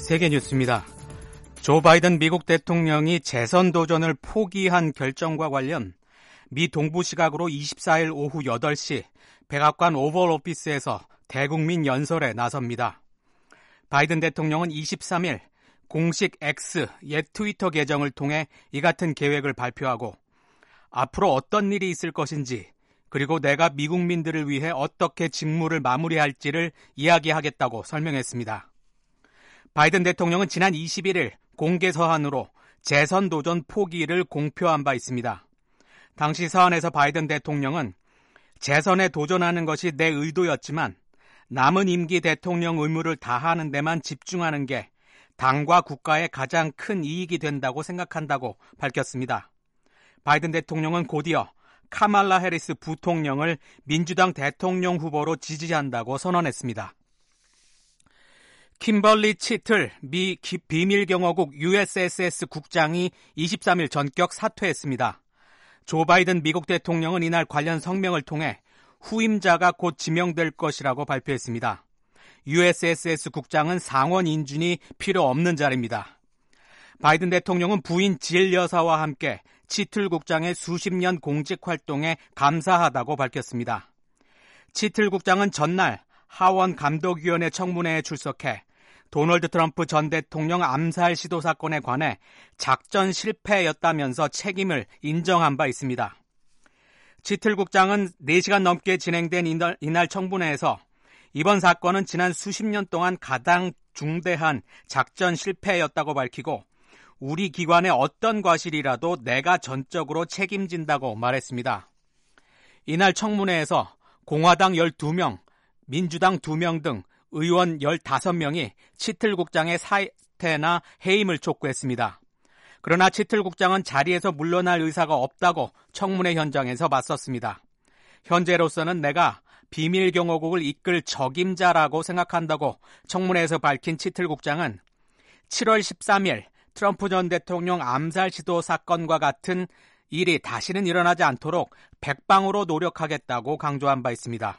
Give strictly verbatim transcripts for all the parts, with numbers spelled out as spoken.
세계 뉴스입니다. 조 바이든 미국 대통령이 재선 도전을 포기한 결정과 관련 미 동부 시각으로 이십사일 오후 여덟 시 백악관 오벌 오피스에서 대국민 연설에 나섭니다. 바이든 대통령은 이십삼일 공식 X, 옛 트위터 계정을 통해 이 같은 계획을 발표하고 앞으로 어떤 일이 있을 것인지 그리고 내가 미국민들을 위해 어떻게 직무를 마무리할지를 이야기하겠다고 설명했습니다. 바이든 대통령은 지난 이십일일 공개 서한으로 재선 도전 포기를 공표한 바 있습니다. 당시 서한에서 바이든 대통령은 재선에 도전하는 것이 내 의도였지만 남은 임기 대통령 의무를 다하는 데만 집중하는 게 당과 국가에 가장 큰 이익이 된다고 생각한다고 밝혔습니다. 바이든 대통령은 곧이어 카말라 해리스 부통령을 민주당 대통령 후보로 지지한다고 선언했습니다. 킴벌리 치틀 미 비밀경호국 유에스에스에스 국장이 이십삼일 전격 사퇴했습니다. 조 바이든 미국 대통령은 이날 관련 성명을 통해 후임자가 곧 지명될 것이라고 발표했습니다. 유에스에스에스 국장은 상원 인준이 필요 없는 자리입니다. 바이든 대통령은 부인 질 여사와 함께 치틀 국장의 수십 년 공직 활동에 감사하다고 밝혔습니다. 치틀 국장은 전날 하원 감독위원회 청문회에 출석해 도널드 트럼프 전 대통령 암살 시도 사건에 관해 작전 실패였다면서 책임을 인정한 바 있습니다. 치틀 국장은 네 시간 넘게 진행된 이날, 이날 청문회에서 이번 사건은 지난 수십 년 동안 가장 중대한 작전 실패였다고 밝히고 우리 기관의 어떤 과실이라도 내가 전적으로 책임진다고 말했습니다. 이날 청문회에서 공화당 열두 명, 민주당 두 명 등 의원 열다섯 명이 치틀 국장의 사퇴나 해임을 촉구했습니다. 그러나 치틀 국장은 자리에서 물러날 의사가 없다고 청문회 현장에서 맞섰습니다. 현재로서는 내가 비밀경호국을 이끌 적임자라고 생각한다고 청문회에서 밝힌 치틀 국장은 칠월 십삼일 트럼프 전 대통령 암살 시도 사건과 같은 일이 다시는 일어나지 않도록 백방으로 노력하겠다고 강조한 바 있습니다.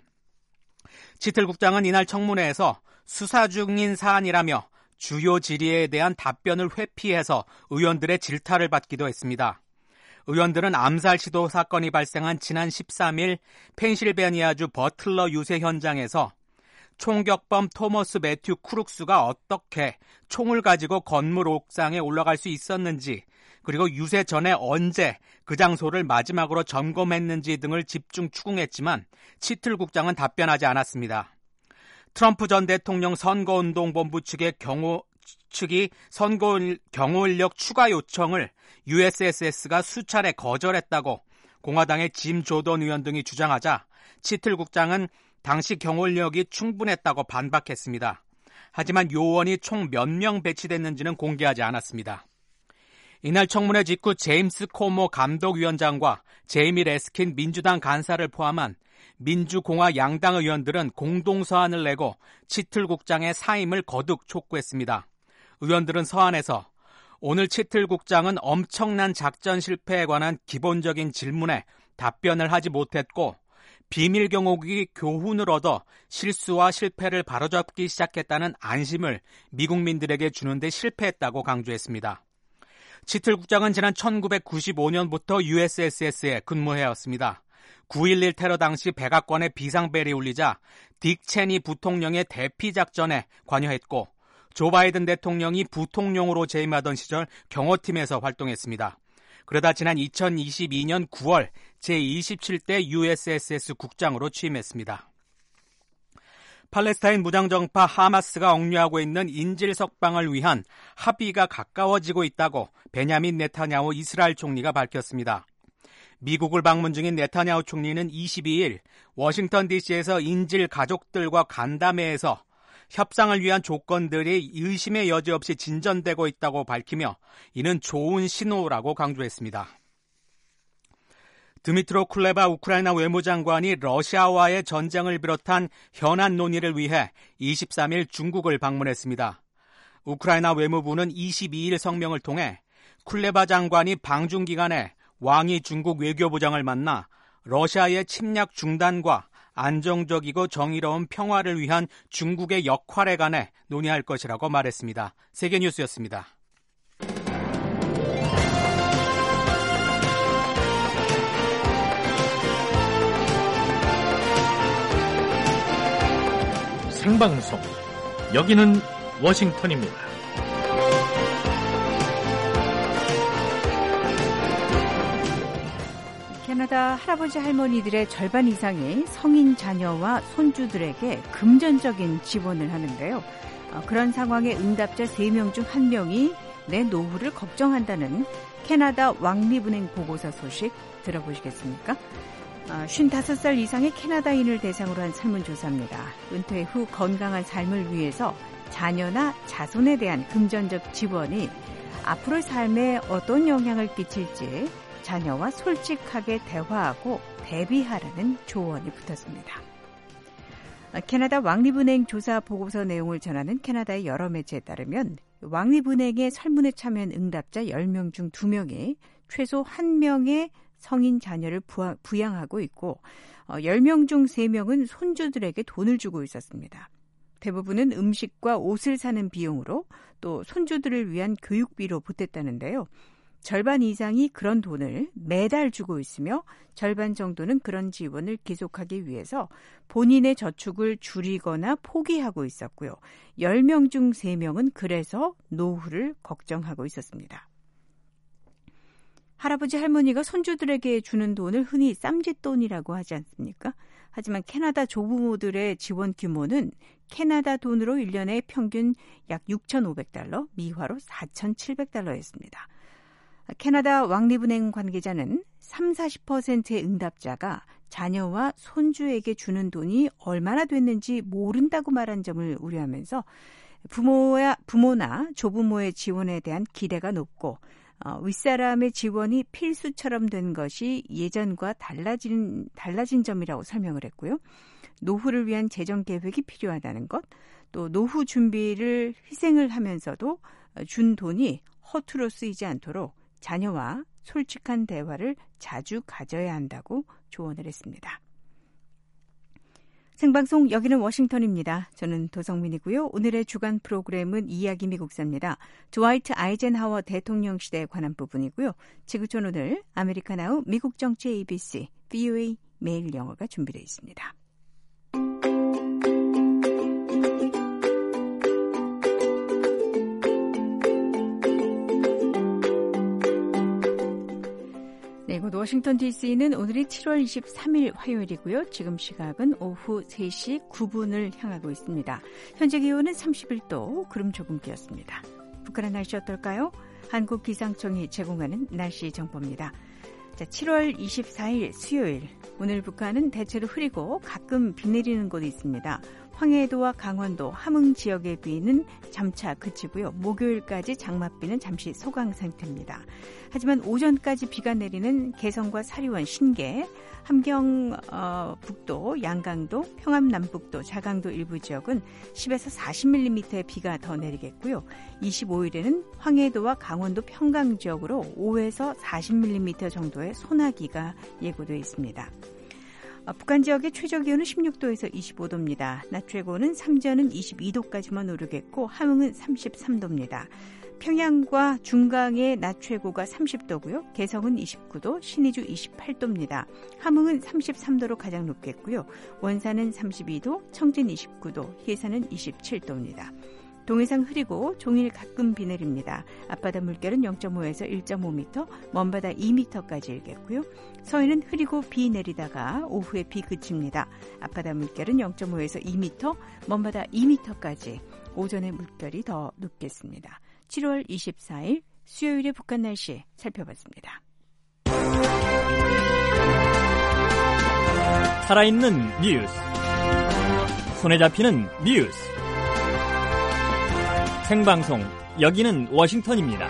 치틀 국장은 이날 청문회에서 수사 중인 사안이라며 주요 질의에 대한 답변을 회피해서 의원들의 질타를 받기도 했습니다. 의원들은 암살 시도 사건이 발생한 지난 십삼일 펜실베니아주 버틀러 유세 현장에서 총격범 토머스 매튜 크룩스가 어떻게 총을 가지고 건물 옥상에 올라갈 수 있었는지 그리고 유세 전에 언제 그 장소를 마지막으로 점검했는지 등을 집중 추궁했지만 치틀 국장은 답변하지 않았습니다. 트럼프 전 대통령 선거운동본부 측의 경호 측이 선거 경호 인력 추가 요청을 유에스에스에스가 수차례 거절했다고 공화당의 짐 조던 의원 등이 주장하자 치틀 국장은 당시 경호 인력이 충분했다고 반박했습니다. 하지만 요원이 총 몇 명 배치됐는지는 공개하지 않았습니다. 이날 청문회 직후 제임스 코모 감독위원장과 제이미 레스킨 민주당 간사를 포함한 민주공화 양당 의원들은 공동서한을 내고 치틀 국장의 사임을 거듭 촉구했습니다. 의원들은 서한에서 오늘 치틀 국장은 엄청난 작전 실패에 관한 기본적인 질문에 답변을 하지 못했고 비밀경호국이 교훈을 얻어 실수와 실패를 바로잡기 시작했다는 안심을 미국민들에게 주는데 실패했다고 강조했습니다. 치틀 국장은 지난 천구백구십오년부터 유에스에스에스에 근무해왔습니다. 구일일 테러 당시 백악관에 비상벨이 울리자 딕 체니 부통령의 대피작전에 관여했고 조 바이든 대통령이 부통령으로 재임하던 시절 경호팀에서 활동했습니다. 그러다 지난 이천이십이년 구월 제이십칠대 유에스에스에스 국장으로 취임했습니다. 팔레스타인 무장정파 하마스가 억류하고 있는 인질 석방을 위한 합의가 가까워지고 있다고 베냐민 네타냐후 이스라엘 총리가 밝혔습니다. 미국을 방문 중인 네타냐후 총리는 이십이일 워싱턴 디씨에서 인질 가족들과 간담회에서 협상을 위한 조건들이 의심의 여지 없이 진전되고 있다고 밝히며 이는 좋은 신호라고 강조했습니다. 드미트로 쿨레바 우크라이나 외무장관이 러시아와의 전쟁을 비롯한 현안 논의를 위해 이십삼일 중국을 방문했습니다. 우크라이나 외무부는 이십이일 성명을 통해 쿨레바 장관이 방중 기간에 왕이 중국 외교부장을 만나 러시아의 침략 중단과 안정적이고 정의로운 평화를 위한 중국의 역할에 관해 논의할 것이라고 말했습니다. 세계뉴스였습니다. 생방송, 여기는 워싱턴입니다. 캐나다 할아버지 할머니들의 절반 이상이 성인 자녀와 손주들에게 금전적인 지원을 하는데요. 그런 상황에 응답자 세 명 중 한 명이 내 노후를 걱정한다는 캐나다 왕립은행 보고서 소식 들어보시겠습니까? 쉰다섯 살 이상의 캐나다인을 대상으로 한 설문조사입니다. 은퇴 후 건강한 삶을 위해서 자녀나 자손에 대한 금전적 지원이 앞으로의 삶에 어떤 영향을 끼칠지 자녀와 솔직하게 대화하고 대비하라는 조언이 붙었습니다. 캐나다 왕립은행 조사 보고서 내용을 전하는 캐나다의 여러 매체에 따르면 왕립은행의 설문에 참여한 응답자 열 명 중 두 명이 최소 한 명의 성인 자녀를 부양하고 있고 열 명 중 세 명은 손주들에게 돈을 주고 있었습니다. 대부분은 음식과 옷을 사는 비용으로 또 손주들을 위한 교육비로 보탰다는데요. 절반 이상이 그런 돈을 매달 주고 있으며 절반 정도는 그런 지원을 계속하기 위해서 본인의 저축을 줄이거나 포기하고 있었고요. 열 명 중 세 명은 그래서 노후를 걱정하고 있었습니다. 할아버지 할머니가 손주들에게 주는 돈을 흔히 쌈짓돈이라고 하지 않습니까? 하지만 캐나다 조부모들의 지원 규모는 캐나다 돈으로 일 년에 평균 약 육천오백 달러, 미화로 사천칠백 달러였습니다. 캐나다 왕립은행 관계자는 삼십, 사십 퍼센트의 응답자가 자녀와 손주에게 주는 돈이 얼마나 됐는지 모른다고 말한 점을 우려하면서 부모야, 부모나 조부모의 지원에 대한 기대가 높고 어, 윗사람의 지원이 필수처럼 된 것이 예전과 달라진, 달라진 점이라고 설명을 했고요. 노후를 위한 재정 계획이 필요하다는 것, 또 노후 준비를 희생을 하면서도 준 돈이 허투루 쓰이지 않도록 자녀와 솔직한 대화를 자주 가져야 한다고 조언을 했습니다. 생방송 여기는 워싱턴입니다. 저는 도성민이고요. 오늘의 주간 프로그램은 이야기 미국사입니다. 드와이트 아이젠하워 대통령 시대에 관한 부분이고요. 지구촌 오늘 아메리카 나우 미국 정치 에이비씨, 브이오에이 매일 영어가 준비되어 있습니다. 네, 이곳 워싱턴 디씨는 오늘이 칠월 이십삼일 화요일이고요. 지금 시각은 오후 세 시 구 분을 향하고 있습니다. 현재 기온은 삼십일 도, 구름 조금 끼었습니다. 북한의 날씨 어떨까요? 한국기상청이 제공하는 날씨 정보입니다. 자, 칠월 이십사일 수요일, 오늘 북한은 대체로 흐리고 가끔 비 내리는 곳이 있습니다. 황해도와 강원도, 함흥 지역의 비는 점차 그치고요. 목요일까지 장맛비는 잠시 소강 상태입니다. 하지만 오전까지 비가 내리는 개성과 사리원, 신계, 함경 어, 북도, 양강도, 평암 남북도, 자강도 일부 지역은 십에서 사십 밀리미터의 비가 더 내리겠고요. 이십오일에는 황해도와 강원도 평강 지역으로 오에서 사십 밀리미터 정도의 소나기가 예고되어 있습니다. 북한 지역의 최저 기온은 십육 도에서 이십오 도입니다. 낮 최고는 삼전은 이십이 도까지만 오르겠고 함흥은 삼십삼 도입니다. 평양과 중강의 낮 최고가 삼십 도고요. 개성은 이십구 도, 신의주 이십팔 도입니다. 함흥은 삼십삼 도로 가장 높겠고요. 원산은 삼십이 도, 청진 이십구 도, 해산은 이십칠 도입니다. 동해상 흐리고 종일 가끔 비 내립니다. 앞바다 물결은 영 점 오에서 일 점 오 미터, 먼바다 이 미터까지 일겠고요. 서해는 흐리고 비 내리다가 오후에 비 그칩니다. 앞바다 물결은 영 점 오에서 이 미터, 먼바다 이 미터까지, 오전에 물결이 더 높겠습니다. 칠월 이십사일 수요일의 북한 날씨 살펴봤습니다. 살아있는 뉴스, 손에 잡히는 뉴스, 생방송 여기는 워싱턴입니다.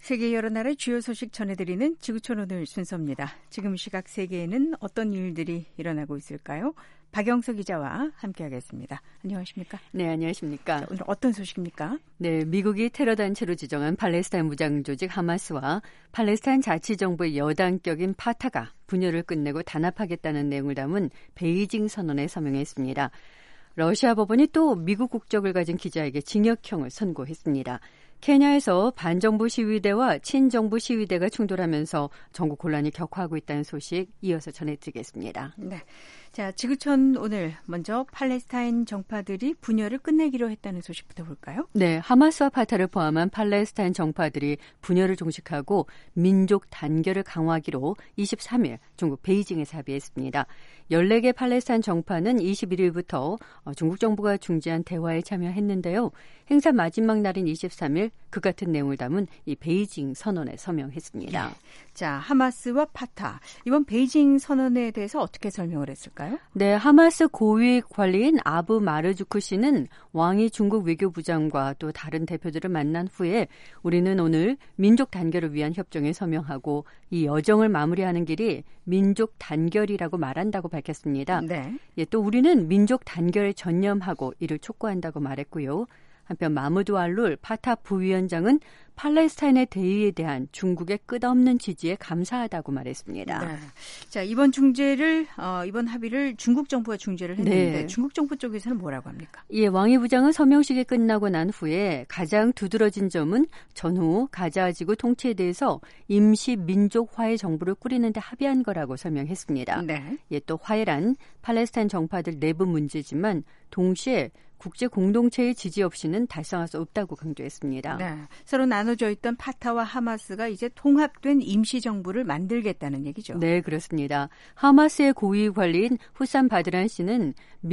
세계 여러 나라의 주요 소식 전해드리는 지구촌 오늘 순서입니다. 지금 시각 세계에는 어떤 일들이 일어나고 있을까요? 박영석 기자와 함께하겠습니다. 안녕하십니까? 네, 안녕하십니까? 자, 오늘 어떤 소식입니까? 네, 미국이 테러 단체로 지정한 팔레스타인 무장 조직 하마스와 팔레스타인 자치정부의 여당격인 파타가 분열을 끝내고 단합하겠다는 내용을 담은 베이징 선언에 서명했습니다. 러시아 법원이 또 미국 국적을 가진 기자에게 징역형을 선고했습니다. 케냐에서 반정부 시위대와 친정부 시위대가 충돌하면서 전국 혼란이 격화하고 있다는 소식 이어서 전해드리겠습니다. 네, 자 지구촌 오늘 먼저 팔레스타인 정파들이 분열을 끝내기로 했다는 소식부터 볼까요? 네, 하마스와 파타를 포함한 팔레스타인 정파들이 분열을 종식하고 민족 단결을 강화하기로 이십삼 일 중국 베이징에서 합의했습니다. 열네 개 팔레스타인 정파는 이십일 일부터 중국 정부가 중재한 대화에 참여했는데요. 행사 마지막 날인 이십삼 일 그 같은 내용을 담은 이 베이징 선언에 서명했습니다. 네. 자, 하마스와 파타. 이번 베이징 선언에 대해서 어떻게 설명을 했을까요? 네, 하마스 고위 관리인 아부 마르주크 씨는 왕이 중국 외교부장과 또 다른 대표들을 만난 후에 우리는 오늘 민족 단결을 위한 협정에 서명하고 이 여정을 마무리하는 길이 민족 단결이라고 말한다고 밝혔습니다. 네. 예, 또 우리는 민족 단결에 전념하고 이를 촉구한다고 말했고요. 한편 마무드 알룰 파타 부위원장은 팔레스타인의 대의에 대한 중국의 끝없는 지지에 감사하다고 말했습니다. 네. 자, 이번 중재를 어, 이번 합의를 중국 정부가 중재를 했는데 네. 중국 정부 쪽에서는 뭐라고 합니까? 예, 왕이 부장은 서명식이 끝나고 난 후에 가장 두드러진 점은 전후 가자 지구 통치에 대해서 임시 민족 화해 정부를 꾸리는 데 합의한 거라고 설명했습니다. 네. 예, 또 화해란 팔레스타인 정파들 내부 문제지만 동시에 국제 공동체의 지지 없이는 달성할 수 없다고 강조했습니다. 네, 서로 나눠져 있던 파타와 하마스가 이제 통합된 임시정부를 만들겠다는 얘기죠. 네, 그렇습니다. 하마스의 고위 관리인 후산 바드란 씨는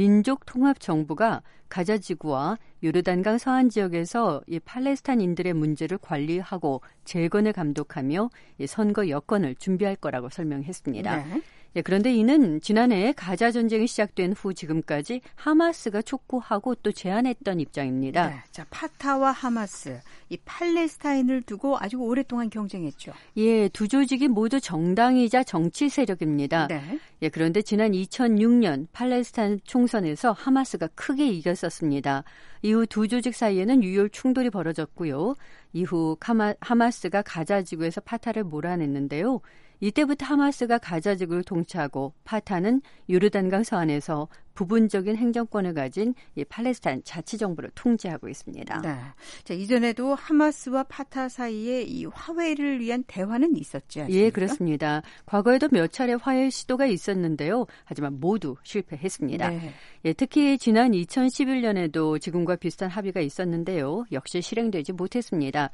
민족통합정부가 가자 지구와 요르단강 서안 지역에서 이 팔레스타인인들의 문제를 관리하고 재건을 감독하며 이 선거 여건을 준비할 거라고 설명했습니다. 네. 예, 그런데 이는 지난해 가자 전쟁이 시작된 후 지금까지 하마스가 촉구하고 또 제안했던 입장입니다. 네, 자, 파타와 하마스, 이 팔레스타인을 두고 아주 오랫동안 경쟁했죠. 예, 두 조직이 모두 정당이자 정치 세력입니다. 네. 예, 그런데 지난 이천육 년 팔레스타인 총선에서 하마스가 크게 이겼었습니다. 이후 두 조직 사이에는 유혈 충돌이 벌어졌고요. 이후 하마, 하마스가 가자 지구에서 파타를 몰아냈는데요. 이때부터 하마스가 가자 지구를 통치하고 파타는 요르단강 서안에서 부분적인 행정권을 가진 이 팔레스타인 자치정부를 통제하고 있습니다. 네. 자, 이전에도 하마스와 파타 사이에 이 화해를 위한 대화는 있었지 않습니까? 예, 그렇습니다. 과거에도 몇 차례 화해 시도가 있었는데요. 하지만 모두 실패했습니다. 네. 예, 특히 지난 이천십일 년에도 지금과 비슷한 합의가 있었는데요. 역시 실행되지 못했습니다.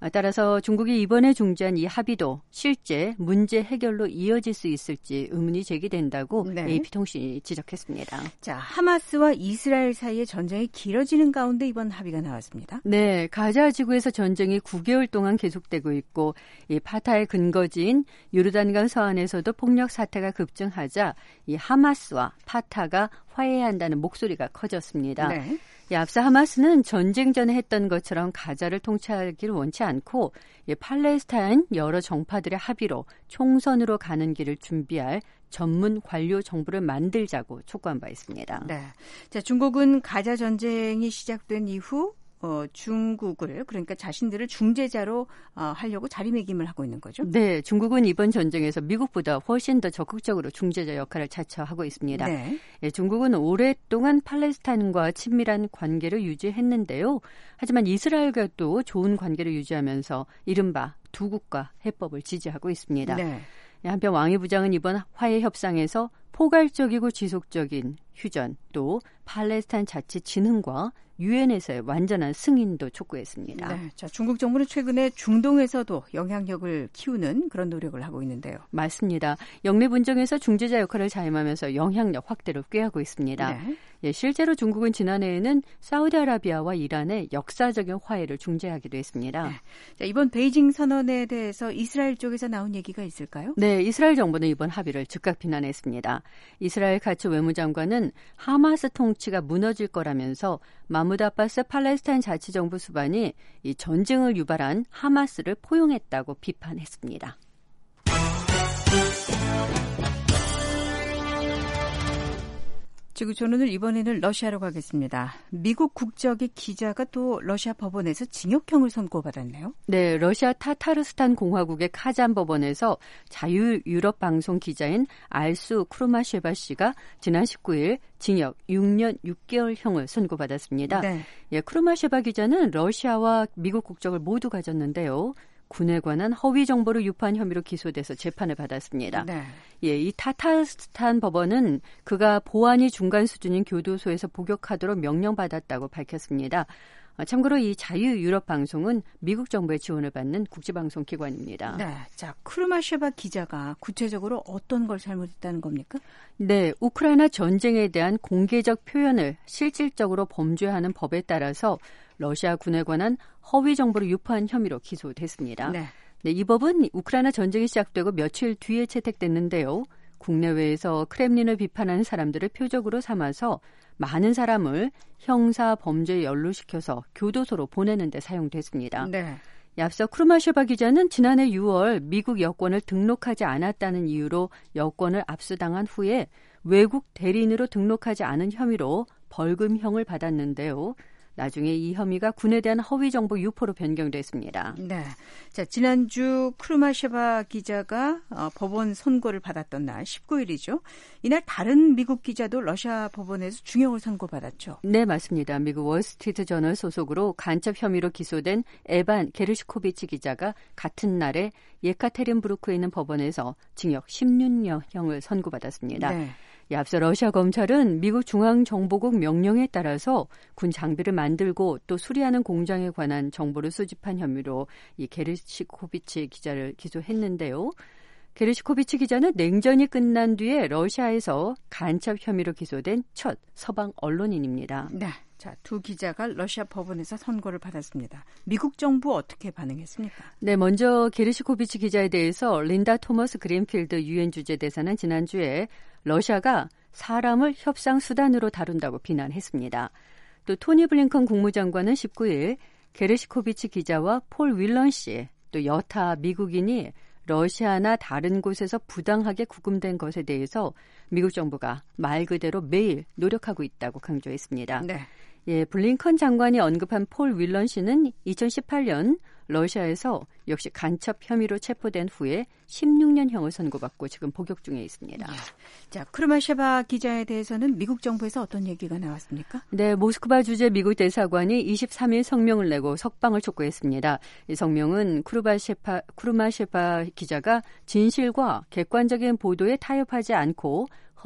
따라서 중국이 이번에 중재한 이 합의도 실제 문제 해결로 이어질 수 있을지 의문이 제기된다고 네. 에이피통신이 지적했습니다. 자, 하마스와 이스라엘 사이의 전쟁이 길어지는 가운데 이번 합의가 나왔습니다. 네, 가자 지구에서 전쟁이 구 개월 동안 계속되고 있고 이 파타의 근거지인 요르단강 서안에서도 폭력 사태가 급증하자 이 하마스와 파타가 화해해야 한다는 목소리가 커졌습니다. 네. 이 앞서 하마스는 전쟁 전에 했던 것처럼 가자를 통치하기를 원치 않고 이 팔레스타인 여러 정파들의 합의로 총선으로 가는 길을 준비할 전문 관료 정부를 만들자고 촉구한 바 있습니다. 네. 자, 중국은 가자 전쟁이 시작된 이후 어, 중국을 그러니까 자신들을 중재자로 어, 하려고 자리매김을 하고 있는 거죠? 네, 중국은 이번 전쟁에서 미국보다 훨씬 더 적극적으로 중재자 역할을 자처하고 있습니다. 네. 예, 중국은 오랫동안 팔레스타인과 친밀한 관계를 유지했는데요. 하지만 이스라엘과도 좋은 관계를 유지하면서 이른바 두 국가 해법을 지지하고 있습니다. 네. 한편 왕이 부장은 이번 화해 협상에서 포괄적이고 지속적인 휴전 또 팔레스타인 자치 진흥과 유엔에서의 완전한 승인도 촉구했습니다. 네, 자, 중국 정부는 최근에 중동에서도 영향력을 키우는 그런 노력을 하고 있는데요. 맞습니다. 영내 분쟁에서 중재자 역할을 자임하면서 영향력 확대를 꾀하고 있습니다. 네. 예, 실제로 중국은 지난해에는 사우디아라비아와 이란의 역사적인 화해를 중재하기도 했습니다. 네. 자, 이번 베이징 선언에 대해서 이스라엘 쪽에서 나온 얘기가 있을까요? 네, 이스라엘 정부는 이번 합의를 즉각 비난했습니다. 이스라엘 카츠 외무장관은 하마스 통치가 무너질 거라면서 마무드 아바스 팔레스타인 자치정부 수반이 이 전쟁을 유발한 하마스를 포용했다고 비판했습니다. 지구촌오늘 이번에는 러시아로 가겠습니다. 미국 국적의 기자가 또 러시아 법원에서 징역형을 선고받았네요. 네, 러시아 타타르스탄 공화국의 카잔 법원에서 자유유럽 방송 기자인 알수 크루마셰바 씨가 지난 십구 일 징역 육 년 육 개월형을 선고받았습니다. 네. 예, 크루마셰바 기자는 러시아와 미국 국적을 모두 가졌는데요. 군에 관한 허위 정보를 유포한 혐의로 기소돼서 재판을 받았습니다. 네. 예, 이 타타르스탄 법원은 그가 보안이 중간 수준인 교도소에서 복역하도록 명령받았다고 밝혔습니다. 참고로 이 자유유럽 방송은 미국 정부의 지원을 받는 국제방송 기관입니다. 네, 자 크루마셰바 기자가 구체적으로 어떤 걸 잘못했다는 겁니까? 네, 우크라이나 전쟁에 대한 공개적 표현을 실질적으로 범죄하는 법에 따라서 러시아 군에 관한 허위 정보를 유포한 혐의로 기소됐습니다. 네. 네, 이 법은 우크라이나 전쟁이 시작되고 며칠 뒤에 채택됐는데요. 국내외에서 크렘린을 비판하는 사람들을 표적으로 삼아서 많은 사람을 형사 범죄에 연루시켜서 교도소로 보내는 데 사용됐습니다. 네. 앞서 크루마셰바 기자는 지난해 유월 미국 여권을 등록하지 않았다는 이유로 여권을 압수당한 후에 외국 대리인으로 등록하지 않은 혐의로 벌금형을 받았는데요. 나중에 이 혐의가 군에 대한 허위 정보 유포로 변경됐습니다. 네, 자 지난주 크루마셰바 기자가 어, 법원 선고를 받았던 날 십구 일이죠. 이날 다른 미국 기자도 러시아 법원에서 징역을 선고받았죠. 네, 맞습니다. 미국 월스트리트 저널 소속으로 간첩 혐의로 기소된 에반 게르시코비치 기자가 같은 날에 예카테린부르크에 있는 법원에서 징역 십육 년형을 선고받았습니다. 네. 앞서 러시아 검찰은 미국 중앙정보국 명령에 따라서 군 장비를 만들고 또 수리하는 공장에 관한 정보를 수집한 혐의로 이 게르시코비치 기자를 기소했는데요. 게르시코비치 기자는 냉전이 끝난 뒤에 러시아에서 간첩 혐의로 기소된 첫 서방 언론인입니다. 네. 자, 두 기자가 러시아 법원에서 선고를 받았습니다. 미국 정부 어떻게 반응했습니까? 네, 먼저 게르시코비치 기자에 대해서 린다 토머스 그린필드 유엔 주재대사는 지난주에 러시아가 사람을 협상 수단으로 다룬다고 비난했습니다. 또 토니 블링컨 국무장관은 십구 일 게르시코비치 기자와 폴 윌런 씨, 또 여타 미국인이 러시아나 다른 곳에서 부당하게 구금된 것에 대해서 미국 정부가 말 그대로 매일 노력하고 있다고 강조했습니다. 네. 예, 블링컨 장관이 언급한 폴 윌런 씨는 이천십팔 년 러시아에서 역시 간첩 혐의로 체포된 후에 십육 년형을 선고받고 지금 복역 중에 있습니다. 자, 크루마셰바 기자에 대해서는 미국 정부에서 어떤 얘기가 나왔습니까? 네, 모스크바 주재 미국 대사관이 이십삼 일 성명을 내고 석방을 촉구했습니다. 이 성명은 크루마셰파, 크루마셰바 기자가 진실과 객관적인 보도에 타협하지 않고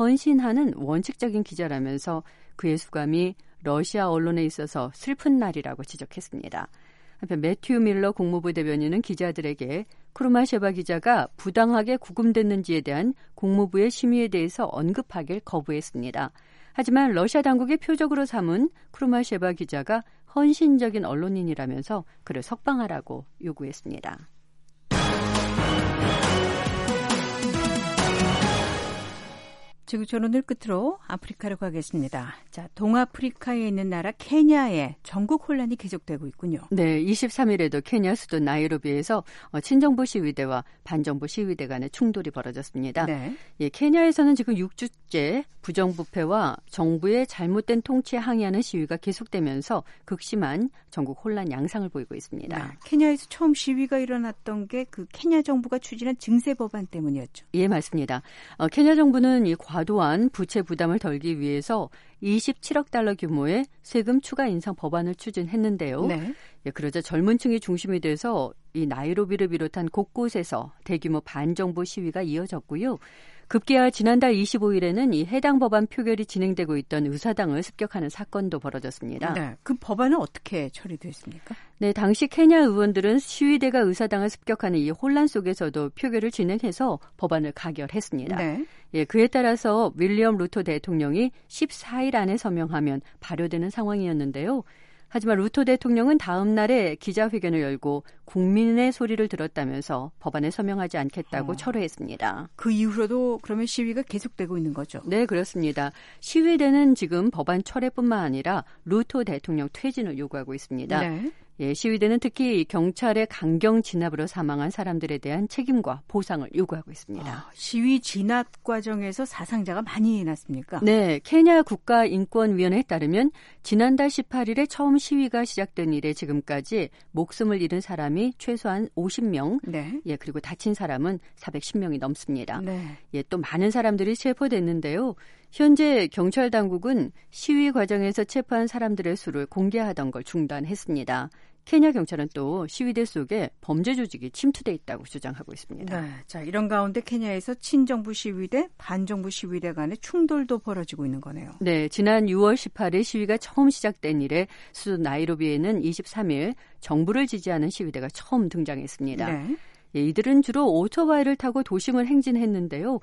헌신하는 원칙적인 기자라면서 그의 수감이 러시아 언론에 있어서 슬픈 날이라고 지적했습니다. 한편 매튜 밀러 국무부 대변인은 기자들에게 크루마셰바 기자가 부당하게 구금됐는지에 대한 국무부의 심의에 대해서 언급하길 거부했습니다. 하지만 러시아 당국이 표적으로 삼은 크루마셰바 기자가 헌신적인 언론인이라면서 그를 석방하라고 요구했습니다. 지구촌오늘 끝으로 아프리카로 가겠습니다. 자, 동아프리카에 있는 나라 케냐에 전국 혼란이 계속되고 있군요. 네, 이십삼 일에도 케냐 수도 나이로비에서 친정부 시위대와 반정부 시위대 간의 충돌이 벌어졌습니다. 네. 예, 케냐에서는 지금 육 주째 부정부패와 정부의 잘못된 통치에 항의하는 시위가 계속되면서 극심한 전국 혼란 양상을 보이고 있습니다. 네, 케냐에서 처음 시위가 일어났던 게 그 케냐 정부가 추진한 증세 법안 때문이었죠. 예, 맞습니다. 어, 케냐 정부는 이 과도한 부채 부담을 덜기 위해서 이십칠억 달러 규모의 세금 추가 인상 법안을 추진했는데요. 네. 예, 그러자 젊은 층이 중심이 돼서 이 나이로비를 비롯한 곳곳에서 대규모 반정부 시위가 이어졌고요. 급기야 지난달 이십오일에는 이 해당 법안 표결이 진행되고 있던 의사당을 습격하는 사건도 벌어졌습니다. 네, 그 법안은 어떻게 처리됐습니까? 네, 당시 케냐 의원들은 시위대가 의사당을 습격하는 이 혼란 속에서도 표결을 진행해서 법안을 가결했습니다. 네. 예, 그에 따라서 윌리엄 루토 대통령이 십사일 안에 서명하면 발효되는 상황이었는데요. 하지만 루토 대통령은 다음 날에 기자회견을 열고 국민의 소리를 들었다면서 법안에 서명하지 않겠다고 어. 철회했습니다. 그 이후로도 그러면 시위가 계속되고 있는 거죠? 네, 그렇습니다. 시위대는 지금 법안 철회뿐만 아니라 루토 대통령 퇴진을 요구하고 있습니다. 네. 예, 시위대는 특히 경찰의 강경 진압으로 사망한 사람들에 대한 책임과 보상을 요구하고 있습니다. 아, 시위 진압 과정에서 사상자가 많이 났습니까? 네, 케냐 국가인권위원회에 따르면 지난달 십팔일에 처음 시위가 시작된 이래 지금까지 목숨을 잃은 사람이 최소한 오십 명, 네. 예, 그리고 다친 사람은 사백십 명이 넘습니다. 네. 예, 또 많은 사람들이 체포됐는데요. 현재 경찰 당국은 시위 과정에서 체포한 사람들의 수를 공개하던 걸 중단했습니다. 케냐 경찰은 또 시위대 속에 범죄 조직이 침투돼 있다고 주장하고 있습니다. 네, 자 이런 가운데 케냐에서 친정부 시위대, 반정부 시위대 간의 충돌도 벌어지고 있는 거네요. 네, 지난 유월 십팔일 시위가 처음 시작된 이래 수도 나이로비에는 이십삼일 정부를 지지하는 시위대가 처음 등장했습니다. 네. 예, 이들은 주로 오토바이를 타고 도심을 행진했는데요.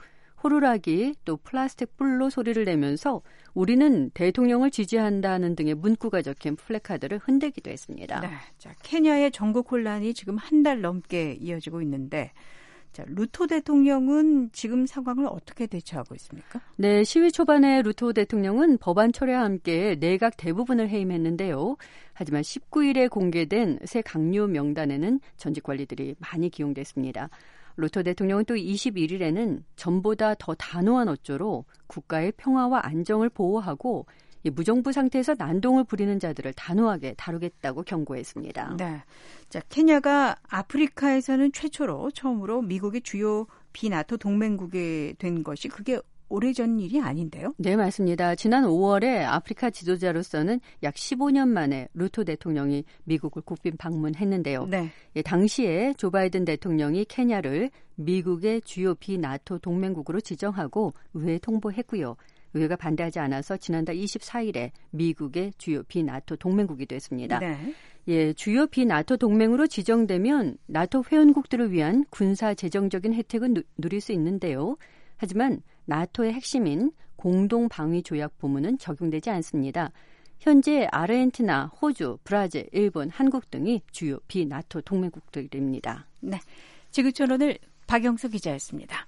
호루라기 또 플라스틱 뿔로 소리를 내면서 우리는 대통령을 지지한다는 등의 문구가 적힌 플래카드를 흔들기도 했습니다. 네, 자 케냐의 전국 혼란이 지금 한 달 넘게 이어지고 있는데 자, 루토 대통령은 지금 상황을 어떻게 대처하고 있습니까? 네, 시위 초반에 루토 대통령은 법안 철회와 함께 내각 대부분을 해임했는데요. 하지만 십구일에 공개된 새 강요 명단에는 전직 관리들이 많이 기용됐습니다. 루토 대통령은 또 이십일일에는 전보다 더 단호한 어조로 국가의 평화와 안정을 보호하고 무정부 상태에서 난동을 부리는 자들을 단호하게 다루겠다고 경고했습니다. 네, 자 케냐가 아프리카에서는 최초로 처음으로 미국의 주요 비나토 동맹국이 된 것이 그게 오래전 일이 아닌데요? 네, 맞습니다. 지난 오월에 아프리카 지도자로서는 약 십오 년 만에 루토 대통령이 미국을 국빈 방문했는데요. 네. 예, 당시에 조 바이든 대통령이 케냐를 미국의 주요 비나토 동맹국으로 지정하고 의회에 통보했고요. 의회가 반대하지 않아서 지난달 이십사일에 미국의 주요 비나토 동맹국이 됐습니다. 네. 예, 주요 비나토 동맹으로 지정되면 나토 회원국들을 위한 군사 재정적인 혜택은 누, 누릴 수 있는데요. 하지만 나토의 핵심인 공동방위조약 부문은 적용되지 않습니다. 현재 아르헨티나, 호주, 브라질, 일본, 한국 등이 주요 비나토 동맹국들입니다. 네, 지구촌 오늘 박영서 기자였습니다.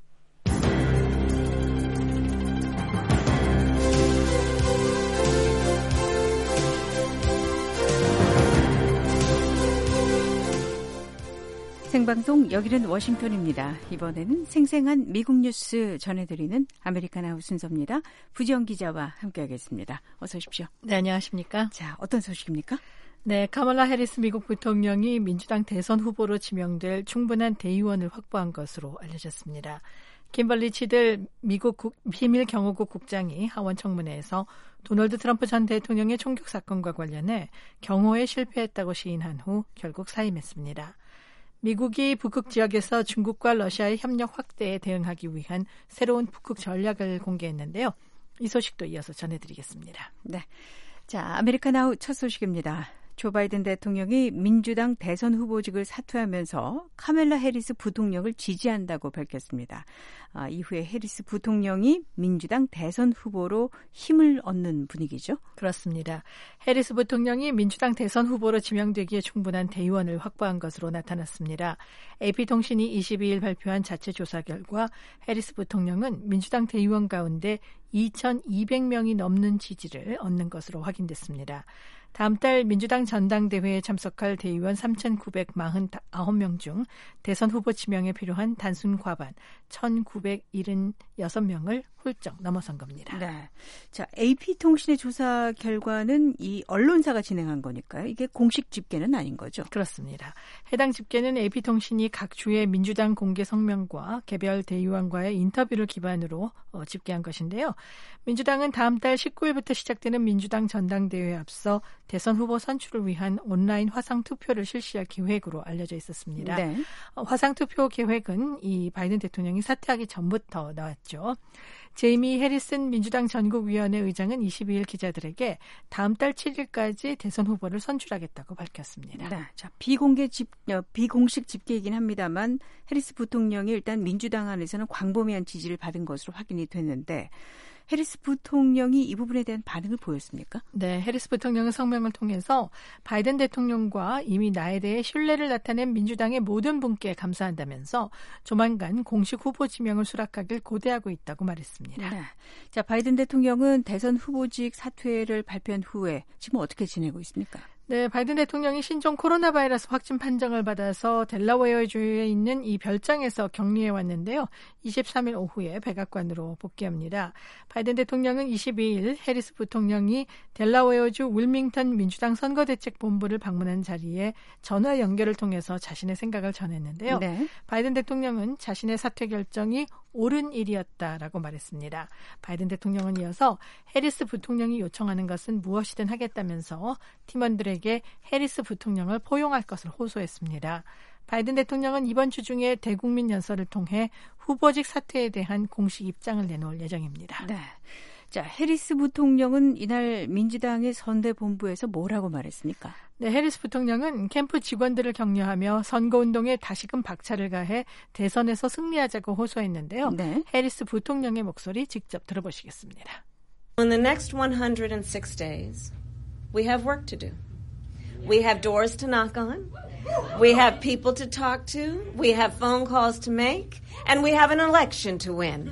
생방송 여기는 워싱턴입니다. 이번에는 생생한 미국 뉴스 전해드리는 아메리칸 하우 순서입니다. 부지영 기자와 함께하겠습니다. 어서 오십시오. 네, 안녕하십니까. 자, 어떤 소식입니까? 네, 카멀라 해리스 미국 부통령이 민주당 대선 후보로 지명될 충분한 대의원을 확보한 것으로 알려졌습니다. 김벌리 치들 미국 국, 비밀경호국 국장이 하원 청문회에서 도널드 트럼프 전 대통령의 총격 사건과 관련해 경호에 실패했다고 시인한 후 결국 사임했습니다. 미국이 북극 지역에서 중국과 러시아의 협력 확대에 대응하기 위한 새로운 북극 전략을 공개했는데요. 이 소식도 이어서 전해드리겠습니다. 네, 자 아메리칸 하우 첫 소식입니다. 조 바이든 대통령이 민주당 대선 후보직을 사퇴하면서 카멜라 해리스 부통령을 지지한다고 밝혔습니다. 아, 이후에 해리스 부통령이 민주당 대선 후보로 힘을 얻는 분위기죠? 그렇습니다. 해리스 부통령이 민주당 대선 후보로 지명되기에 충분한 대의원을 확보한 것으로 나타났습니다. 에이피통신이 이십이일 발표한 자체 조사 결과 해리스 부통령은 민주당 대의원 가운데 이천이백 명이 넘는 지지를 얻는 것으로 확인됐습니다. 다음 달 민주당 전당대회에 참석할 대의원 삼천구백사십구 명 중 대선 후보 지명에 필요한 단순 과반 천구백칠십육 명을 훌쩍 넘어선 겁니다. 네. 자, 에이피통신의 조사 결과는 이 언론사가 진행한 거니까요. 이게 공식 집계는 아닌 거죠? 그렇습니다. 해당 집계는 에이피통신이 각 주의 민주당 공개 성명과 개별 대의원과의 인터뷰를 기반으로 어, 집계한 것인데요. 민주당은 다음 달 십구 일부터 시작되는 민주당 전당대회에 앞서 대선 후보 선출을 위한 온라인 화상투표를 실시할 계획으로 알려져 있었습니다. 네. 어, 화상투표 계획은 이 바이든 대통령이 사퇴하기 전부터 나왔죠. 제이미 해리슨 민주당 전국위원회 의장은 이십이 일 기자들에게 다음 달 칠 일까지 대선 후보를 선출하겠다고 밝혔습니다. 네. 자, 비공개 집, 어, 비공식 집계이긴 합니다만 해리스 부통령이 일단 민주당 안에서는 광범위한 지지를 받은 것으로 확인이 됐는데 해리스 부통령이 이 부분에 대한 반응을 보였습니까? 네, 해리스 부통령은 성명을 통해서 바이든 대통령과 이미 나에 대해 신뢰를 나타낸 민주당의 모든 분께 감사한다면서 조만간 공식 후보 지명을 수락하길 고대하고 있다고 말했습니다. 네. 자, 바이든 대통령은 대선 후보직 사퇴를 발표한 후에 지금 어떻게 지내고 있습니까? 네, 바이든 대통령이 신종 코로나 바이러스 확진 판정을 받아서 델라웨어주에 있는 이 별장에서 격리해 왔는데요. 이십삼 일 오후에 백악관으로 복귀합니다. 바이든 대통령은 이십이 일 해리스 부통령이 델라웨어주 윌밍턴 민주당 선거대책본부를 방문한 자리에 전화 연결을 통해서 자신의 생각을 전했는데요. 네. 바이든 대통령은 자신의 사퇴 결정이 옳은 일이었다라고 말했습니다. 바이든 대통령은 이어서 해리스 부통령이 요청하는 것은 무엇이든 하겠다면서 팀원들에게 해리스 부통령을 포용할 것을 호소했습니다. 바이든 대통령은 이번 주 중에 대국민 연설을 통해 후보직 사퇴에 대한 공식 입장을 내놓을 예정입니다. 네. 자, 해리스 부통령은 이날 민주당의 선대본부에서 뭐라고 말했습니까? 네, 해리스 부통령은 캠프 직원들을 격려하며 선거운동에 다시금 박차를 가해 대선에서 승리하자고 호소했는데요. 네. 해리스 부통령의 목소리 직접 들어보시겠습니다. In the next one hundred six days, we have work to do. We have doors to knock on. We have people to talk to. We have phone calls to make. And we have an election to win.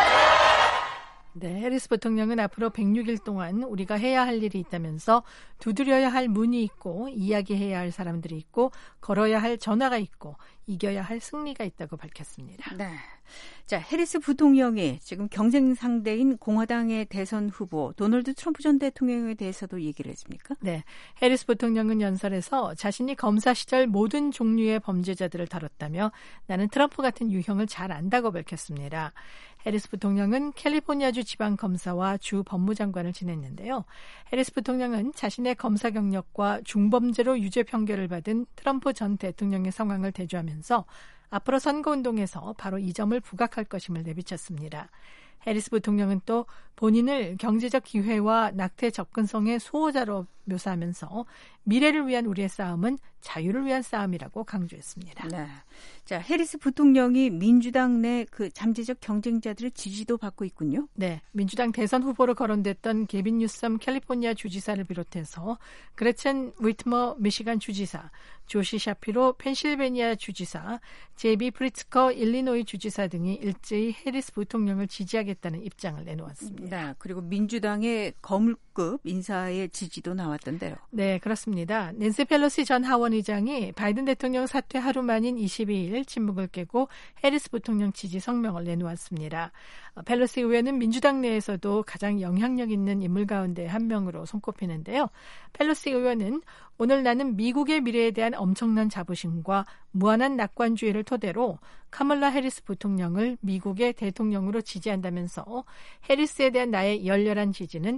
네, 해리스 부통령은 앞으로 백육 일 동안 우리가 해야 할 일이 있다면서 두드려야 할 문이 있고 이야기해야 할 사람들이 있고 걸어야 할 전화가 있고 이겨야 할 승리가 있다고 밝혔습니다. 네. 자, 해리스 부통령이 지금 경쟁 상대인 공화당의 대선 후보 도널드 트럼프 전 대통령에 대해서도 얘기를 했습니까? 네, 해리스 부통령은 연설에서 자신이 검사 시절 모든 종류의 범죄자들을 다뤘다며 나는 트럼프 같은 유형을 잘 안다고 밝혔습니다. 해리스 부통령은 캘리포니아주 지방검사와 주 법무장관을 지냈는데요. 해리스 부통령은 자신의 검사 경력과 중범죄로 유죄 판결을 받은 트럼프 전 대통령의 상황을 대조하면서 앞으로 선거운동에서 바로 이 점을 부각할 것임을 내비쳤습니다. 해리스 부통령은 또 본인을 경제적 기회와 낙태 접근성의 수호자로 묘사하면서 미래를 위한 우리의 싸움은 자유를 위한 싸움이라고 강조했습니다. 네. 자, 해리스 부통령이 민주당 내 그 잠재적 경쟁자들의 지지도 받고 있군요. 네, 민주당 대선 후보로 거론됐던 게빈 뉴섬 캘리포니아 주지사를 비롯해서 그레첸 위트머 미시간 주지사, 조시 샤피로 펜실베니아 주지사, 제비 프리츠커 일리노이 주지사 등이 일제히 해리스 부통령을 지지하겠다는 입장을 내놓았습니다. 네, 그리고 민주당의 거물급 인사의 지지도 나왔던데요. 네, 그렇습니다. 낸시 펠로시 전 하원의장이 바이든 대통령 사퇴 하루 만인 이십이 일 침묵을 깨고 해리스 부통령 지지 성명을 내놓았습니다. 펠로시 의원은 민주당 내에서도 가장 영향력 있는 인물 가운데 한 명으로 손꼽히는데요. 펠로시 의원은 오늘 나는 미국의 미래에 대한 엄청난 자부심과 무한한 낙관주의를 토대로 카멀라 해리스 부통령을 미국의 대통령으로 지지한다면서 해리스에 대한 나의 열렬한 지지는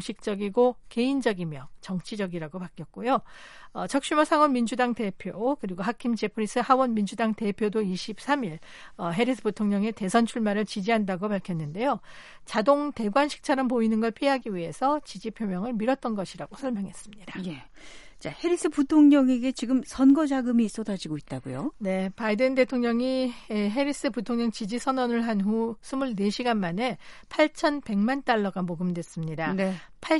공식적이고 개인적이며 정치적이라고 바뀌었고요. 어, 척 슈머 상원 민주당 대표 그리고 하킴 제프리스 하원 민주당 대표도 이십삼 일 어, 해리스 부통령의 대선 출마를 지지한다고 밝혔는데요. 자동 대관식처럼 보이는 걸 피하기 위해서 지지 표명을 미뤘던 것이라고 설명했습니다. 예. 자, 해리스 부통령에게 지금 선거 자금이 쏟아지고 있다고요? 네, 바이든 대통령이 해리스 부통령 지지 선언을 한 후 이십사 시간 만에 팔천백만 달러가 모금됐습니다. 네.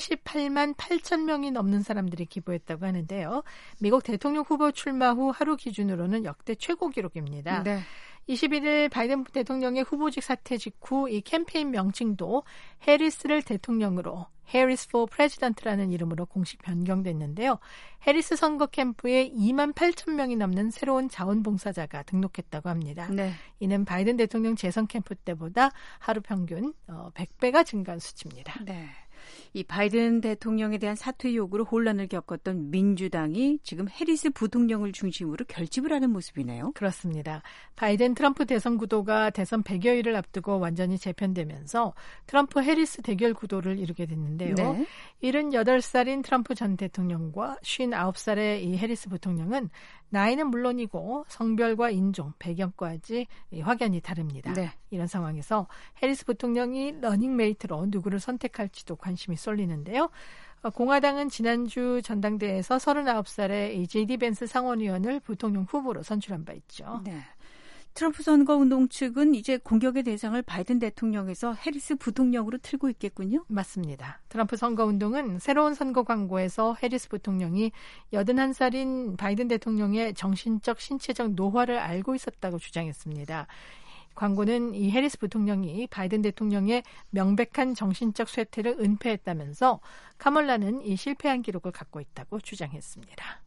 팔십팔만 팔천 명이 넘는 사람들이 기부했다고 하는데요. 미국 대통령 후보 출마 후 하루 기준으로는 역대 최고 기록입니다. 네. 이십일 일 바이든 대통령의 후보직 사퇴 직후 이 캠페인 명칭도 해리스를 대통령으로 Harris for President라는 이름으로 공식 변경됐는데요. 해리스 선거 캠프에 이만 팔천 명이 넘는 새로운 자원봉사자가 등록했다고 합니다. 네. 이는 바이든 대통령 재선 캠프 때보다 하루 평균 백 배가 증가한 수치입니다. 네. 이 바이든 대통령에 대한 사퇴 요구로 혼란을 겪었던 민주당이 지금 해리스 부통령을 중심으로 결집을 하는 모습이네요. 그렇습니다. 바이든 트럼프 대선 구도가 대선 백여일을 앞두고 완전히 재편되면서 트럼프 해리스 대결 구도를 이루게 됐는데요. 네. 칠십팔 살인 트럼프 전 대통령과 오십구 살의 이 해리스 부통령은 나이는 물론이고 성별과 인종, 배경까지 확연히 다릅니다. 네. 이런 상황에서 해리스 부통령이 러닝메이트로 누구를 선택할지도 관심이 쏠리는데요. 공화당은 지난주 전당대회에서 서른아홉 살의 제이디 벤스 상원의원을 부통령 후보로 선출한 바 있죠. 네. 트럼프 선거운동 측은 이제 공격의 대상을 바이든 대통령에서 해리스 부통령으로 틀고 있겠군요. 맞습니다. 트럼프 선거운동은 새로운 선거 광고에서 해리스 부통령이 여든한 살인 바이든 대통령의 정신적, 신체적 노화를 알고 있었다고 주장했습니다. 광고는 이 해리스 부통령이 바이든 대통령의 명백한 정신적 쇠퇴를 은폐했다면서 카멀라는 이 실패한 기록을 갖고 있다고 주장했습니다.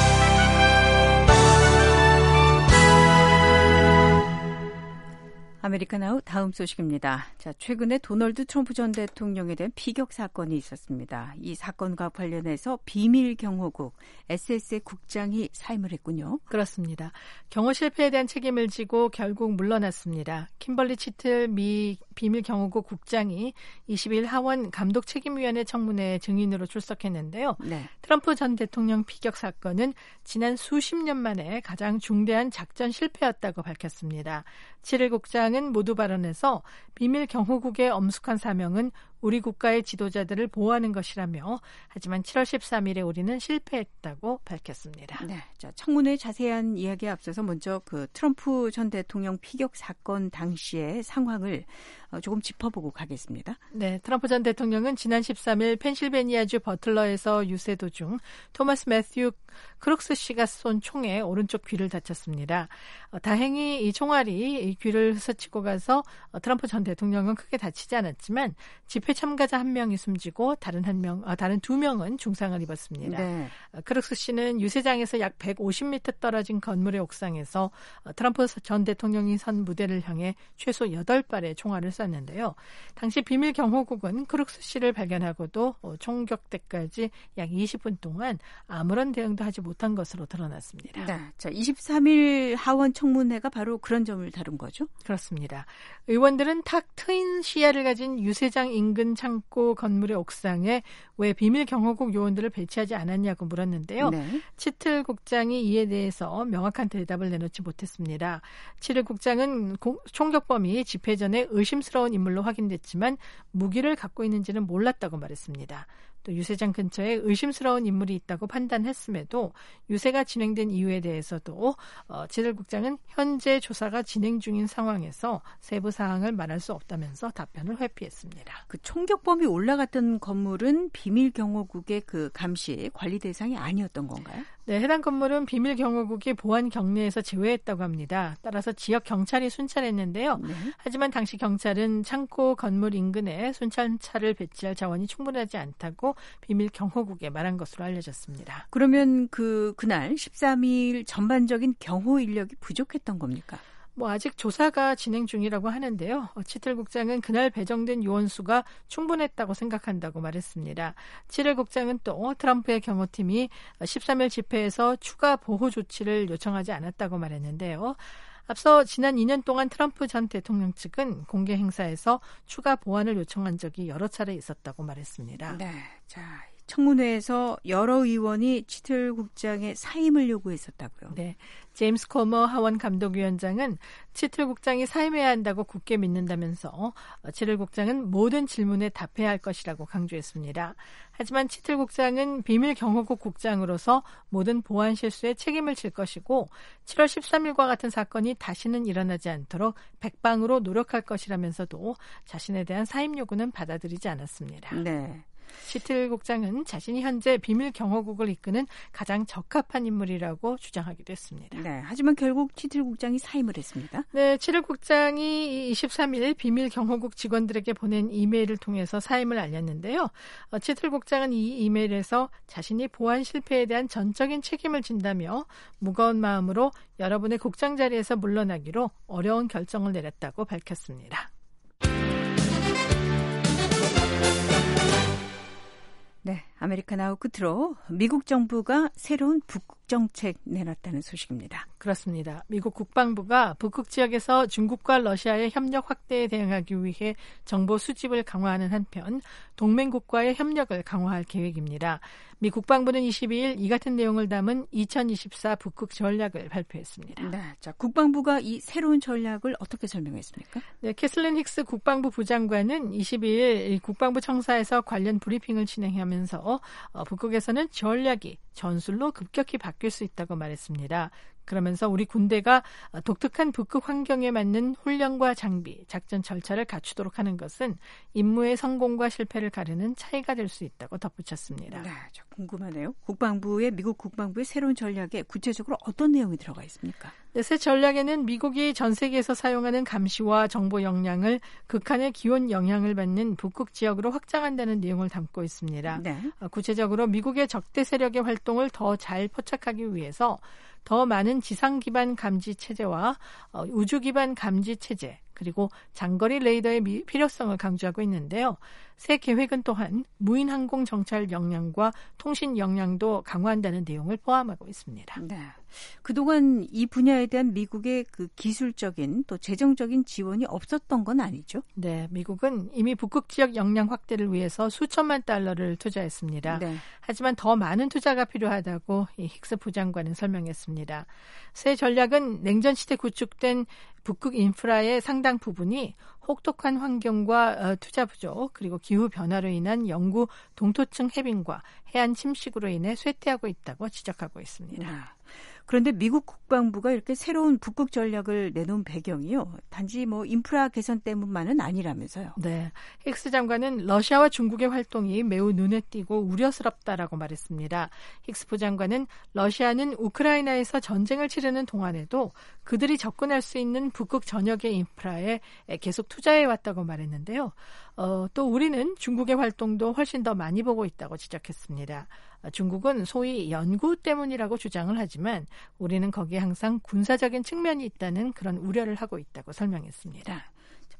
아메리카나우 다음 소식입니다. 자, 최근에 도널드 트럼프 전 대통령에 대한 피격 사건이 있었습니다. 이 사건과 관련해서 비밀 경호국 에스에스의 국장이 사임을 했군요. 그렇습니다. 경호 실패에 대한 책임을 지고 결국 물러났습니다. 킴벌리 치틀 미 비밀 경호국 국장이 이십일 하원 감독 책임위원회 청문회에 증인으로 출석했는데요. 네. 트럼프 전 대통령 피격 사건은 지난 수십 년 만에 가장 중대한 작전 실패였다고 밝혔습니다. 칠일 국장은 모두 발언에서 비밀 경호국의 엄숙한 사명은 우리 국가의 지도자들을 보호하는 것이라며 하지만 칠월 십삼일에 우리는 실패했다고 밝혔습니다. 네, 자, 청문회 자세한 이야기에 앞서서 먼저 그 트럼프 전 대통령 피격 사건 당시의 상황을 조금 짚어보고 가겠습니다. 네, 트럼프 전 대통령은 지난 십삼일 펜실베니아주 버틀러에서 유세 도중 토마스 매튜 크룩스 씨가 쏜 총에 오른쪽 귀를 다쳤습니다. 어, 다행히 이 총알이 이 귀를 스치고 가서 어, 트럼프 전 대통령은 크게 다치지 않았지만 집회 참가자 한 명이 숨지고 다른 한 명, 어, 다른 두 명은 중상을 입었습니다. 네. 어, 크룩스 씨는 유세장에서 약 백오십 미터 떨어진 건물의 옥상에서 어, 트럼프 전 대통령이 선 무대를 향해 최소 여덟 발의 총알을 쐈는데요. 당시 비밀 경호국은 크룩스 씨를 발견하고도 어, 총격 때까지 약 이십 분 동안 아무런 대응도 하지 못한 것으로 드러났습니다. 네, 자, 이십삼일 하원 청문회가 바로 그런 점을 다룬 거죠? 그렇습니다. 의원들은 탁 트인 시야를 가진 유세장 인근 창고 건물의 옥상에 왜 비밀 경호국 요원들을 배치하지 않았냐고 물었는데요. 네. 치틀 국장이 이에 대해서 명확한 대답을 내놓지 못했습니다. 치틀 국장은 고, 총격범이 집회 전에 의심스러운 인물로 확인됐지만 무기를 갖고 있는지는 몰랐다고 말했습니다. 또 유세장 근처에 의심스러운 인물이 있다고 판단했음에도 유세가 진행된 이유에 대해서도 어, 치틀 국장은 현재 조사가 진행 중인 상황에서 세부 사항을 말할 수 없다면서 답변을 회피했습니다. 그 총격범이 올라갔던 건물은 비밀 경호국의 그 감시 관리 대상이 아니었던 건가요? 네, 해당 건물은 비밀 경호국이 보안 경례에서 제외했다고 합니다. 따라서 지역 경찰이 순찰했는데요. 네. 하지만 당시 경찰은 창고 건물 인근에 순찰차를 배치할 자원이 충분하지 않다고 비밀 경호국에 말한 것으로 알려졌습니다. 그러면 그 그날 십삼일 전반적인 경호 인력이 부족했던 겁니까? 뭐 아직 조사가 진행 중이라고 하는데요. 치틀 국장은 그날 배정된 요원 수가 충분했다고 생각한다고 말했습니다. 치틀 국장은 또 트럼프의 경호팀이 십삼일 집회에서 추가 보호 조치를 요청하지 않았다고 말했는데요. 앞서 지난 이 년 동안 트럼프 전 대통령 측은 공개 행사에서 추가 보안을 요청한 적이 여러 차례 있었다고 말했습니다. 네, 자, 청문회에서 여러 의원이 치틀 국장의 사임을 요구했었다고요. 네, 제임스 코머 하원 감독위원장은 치틀 국장이 사임해야 한다고 굳게 믿는다면서 치틀 국장은 모든 질문에 답해야 할 것이라고 강조했습니다. 하지만 치틀 국장은 비밀 경호국 국장으로서 모든 보안 실수에 책임을 질 것이고 칠월 십삼일과 같은 사건이 다시는 일어나지 않도록 백방으로 노력할 것이라면서도 자신에 대한 사임 요구는 받아들이지 않았습니다. 네. 치틀 국장은 자신이 현재 비밀 경호국을 이끄는 가장 적합한 인물이라고 주장하기도 했습니다. 네, 하지만 결국 치틀 국장이 사임을 했습니다. 네, 치틀 국장이 이십삼 일 비밀 경호국 직원들에게 보낸 이메일을 통해서 사임을 알렸는데요. 어, 치틀 국장은 이 이메일에서 자신이 보안 실패에 대한 전적인 책임을 진다며 무거운 마음으로 여러분의 국장 자리에서 물러나기로 어려운 결정을 내렸다고 밝혔습니다. 네, 아메리카 나우 끝으로 미국 정부가 새로운 북극 정책 내놨다는 소식입니다. 그렇습니다. 미국 국방부가 북극 지역에서 중국과 러시아의 협력 확대에 대응하기 위해 정보 수집을 강화하는 한편 동맹국과의 협력을 강화할 계획입니다. 미 국방부는 이십이 일 이 같은 내용을 담은 이천이십사 북극 전략을 발표했습니다. 네, 자, 국방부가 이 새로운 전략을 어떻게 설명했습니까? 네, 캐슬린 힉스 국방부 부장관은 이십이 일 국방부 청사에서 관련 브리핑을 진행하면서 어, 북극에서는 전략이 전술로 급격히 바뀔 수 있다고 말했습니다. 그러면서 우리 군대가 독특한 북극 환경에 맞는 훈련과 장비, 작전 절차를 갖추도록 하는 것은 임무의 성공과 실패를 가르는 차이가 될 수 있다고 덧붙였습니다. 네, 저 궁금하네요. 국방부의 미국 국방부의 새로운 전략에 구체적으로 어떤 내용이 들어가 있습니까? 네, 새 전략에는 미국이 전 세계에서 사용하는 감시와 정보 역량을 극한의 기온 영향을 받는 북극 지역으로 확장한다는 내용을 담고 있습니다. 네. 구체적으로 미국의 적대 세력의 활동을 더 잘 포착하기 위해서 더 많은 지상 기반 감지 체제와 우주 기반 감지 체제 그리고 장거리 레이더의 미, 필요성을 강조하고 있는데요. 새 계획은 또한 무인 항공 정찰 역량과 통신 역량도 강화한다는 내용을 포함하고 있습니다. 네. 그동안 이 분야에 대한 미국의 그 기술적인 또 재정적인 지원이 없었던 건 아니죠? 네, 미국은 이미 북극 지역 역량 확대를 위해서 수천만 달러를 투자했습니다. 네. 하지만 더 많은 투자가 필요하다고 이 힉스 부장관은 설명했습니다. 새 전략은 냉전 시대 구축된 북극 인프라의 상당 부분이 혹독한 환경과 투자 부족 그리고 기후 변화로 인한 영구 동토층 해빙과 해안 침식으로 인해 쇠퇴하고 있다고 지적하고 있습니다. 네. 그런데 미국 국방부가 이렇게 새로운 북극 전략을 내놓은 배경이요. 단지 뭐 인프라 개선 때문만은 아니라면서요. 네, 힉스 장관은 러시아와 중국의 활동이 매우 눈에 띄고 우려스럽다라고 말했습니다. 힉스 부장관은 러시아는 우크라이나에서 전쟁을 치르는 동안에도 그들이 접근할 수 있는 북극 전역의 인프라에 계속 투자해왔다고 말했는데요. 어, 또 우리는 중국의 활동도 훨씬 더 많이 보고 있다고 지적했습니다. 중국은 소위 연구 때문이라고 주장을 하지만 우리는 거기에 항상 군사적인 측면이 있다는 그런 우려를 하고 있다고 설명했습니다.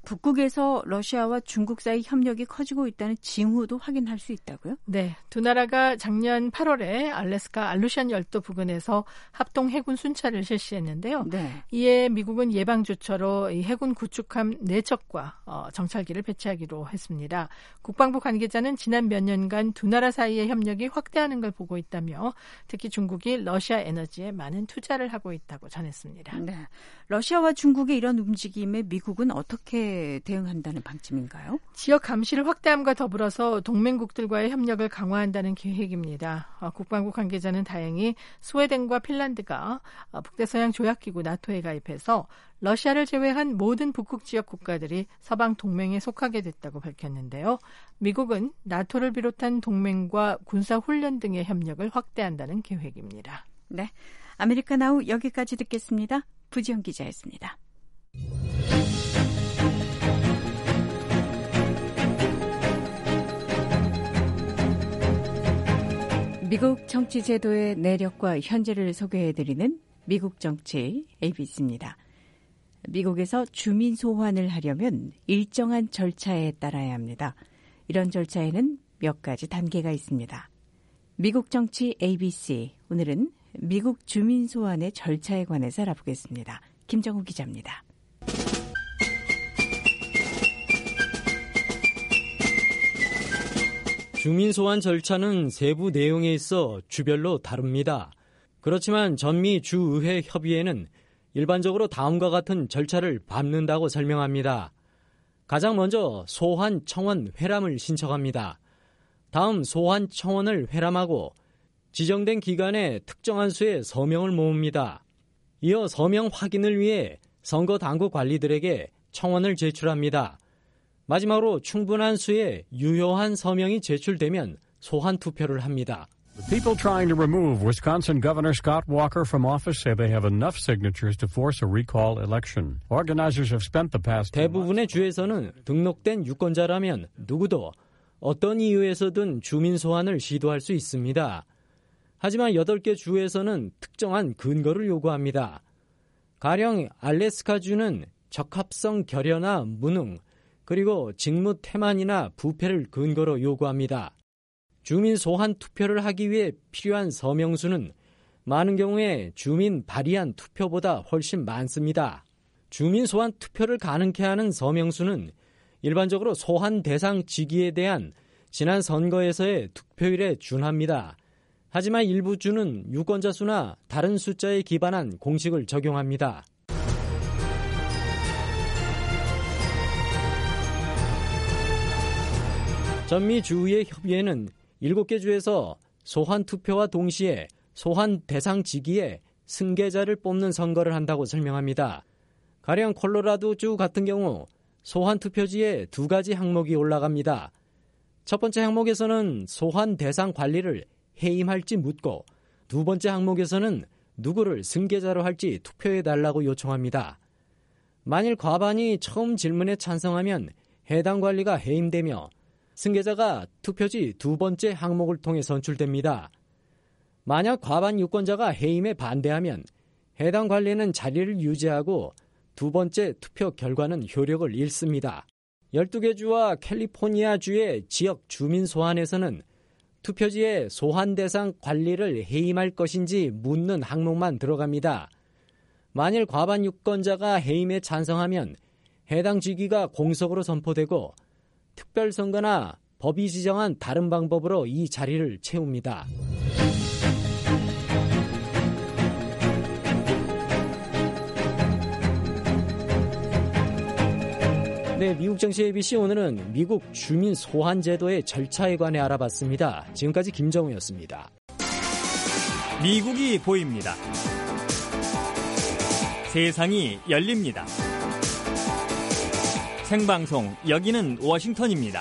북극에서 러시아와 중국 사이 협력이 커지고 있다는 징후도 확인할 수 있다고요? 네, 두 나라가 작년 팔월에 알래스카 알루션 열도 부근에서 합동 해군 순찰을 실시했는데요. 네. 이에 미국은 예방 조처로 이 해군 구축함 네 척과 어, 정찰기를 배치하기로 했습니다. 국방부 관계자는 지난 몇 년간 두 나라 사이의 협력이 확대하는 걸 보고 있다며 특히 중국이 러시아 에너지에 많은 투자를 하고 있다고 전했습니다. 네. 러시아와 중국의 이런 움직임에 미국은 어떻게 대응한다는 방침인가요? 지역 감시를 확대함과 더불어서 동맹국들과의 협력을 강화한다는 계획입니다. 국방부 관계자는 다행히 스웨덴과 핀란드가 북대서양 조약기구 나토에 가입해서 러시아를 제외한 모든 북극 지역 국가들이 서방 동맹에 속하게 됐다고 밝혔는데요. 미국은 나토를 비롯한 동맹과 군사훈련 등의 협력을 확대한다는 계획입니다. 네, 아메리카 나우 여기까지 듣겠습니다. 부지영 기자였습니다. 미국 정치 제도의 내력과 현재를 소개해드리는 미국 정치 에이비씨입니다. 미국에서 주민 소환을 하려면 일정한 절차에 따라야 합니다. 이런 절차에는 몇 가지 단계가 있습니다. 미국 정치 에이비씨, 오늘은 미국 주민 소환의 절차에 관해서 알아보겠습니다. 김정우 기자입니다. 주민 소환 절차는 세부 내용에 있어 주별로 다릅니다. 그렇지만 전미 주의회 협의회는 일반적으로 다음과 같은 절차를 밟는다고 설명합니다. 가장 먼저 소환 청원 회람을 신청합니다. 다음 소환 청원을 회람하고 지정된 기간에 특정한 수의 서명을 모읍니다. 이어 서명 확인을 위해 선거 당국 관리들에게 청원을 제출합니다. 마지막으로 충분한 수의 유효한 서명이 제출되면 소환 투표를 합니다. The people trying to remove Wisconsin Governor Scott Walker from office say they have enough signatures to force a recall election. Organizers have spent the past 대부분의 주에서는 등록된 유권자라면 누구도 어떤 이유에서든 주민 소환을 시도할 수 있습니다. 하지만 여덟 개 주에서는 특정한 근거를 요구합니다. 가령 알래스카주는 적합성 결여나 무능, 그리고 직무 태만이나 부패를 근거로 요구합니다. 주민 소환 투표를 하기 위해 필요한 서명수는 많은 경우에 주민 발의한 투표보다 훨씬 많습니다. 주민 소환 투표를 가능케 하는 서명수는 일반적으로 소환 대상 직위에 대한 지난 선거에서의 득표율에 준합니다. 하지만 일부 주는 유권자 수나 다른 숫자에 기반한 공식을 적용합니다. 전미 주의 협의회는 일곱 개 주에서 소환 투표와 동시에 소환 대상 직위에 승계자를 뽑는 선거를 한다고 설명합니다. 가령 콜로라도주 같은 경우 소환 투표지에 두 가지 항목이 올라갑니다. 첫 번째 항목에서는 소환 대상 관리를 해임할지 묻고, 두 번째 항목에서는 누구를 승계자로 할지 투표해달라고 요청합니다. 만일 과반이 처음 질문에 찬성하면 해당 관리가 해임되며 승계자가 투표지 두 번째 항목을 통해 선출됩니다. 만약 과반 유권자가 해임에 반대하면 해당 관리는 자리를 유지하고 두 번째 투표 결과는 효력을 잃습니다. 열두 개 주와 캘리포니아주의 지역 주민 소환에서는 투표지에 소환 대상 관리를 해임할 것인지 묻는 항목만 들어갑니다. 만일 과반 유권자가 해임에 찬성하면 해당 직위가 공석으로 선포되고 특별선거나 법이 지정한 다른 방법으로 이 자리를 채웁니다. 네, 미국 정치 에이비씨 오늘은 미국 주민 소환 제도의 절차에 관해 알아봤습니다. 지금까지 김정우였습니다. 미국이 보입니다. 세상이 열립니다. 생방송 여기는 워싱턴입니다.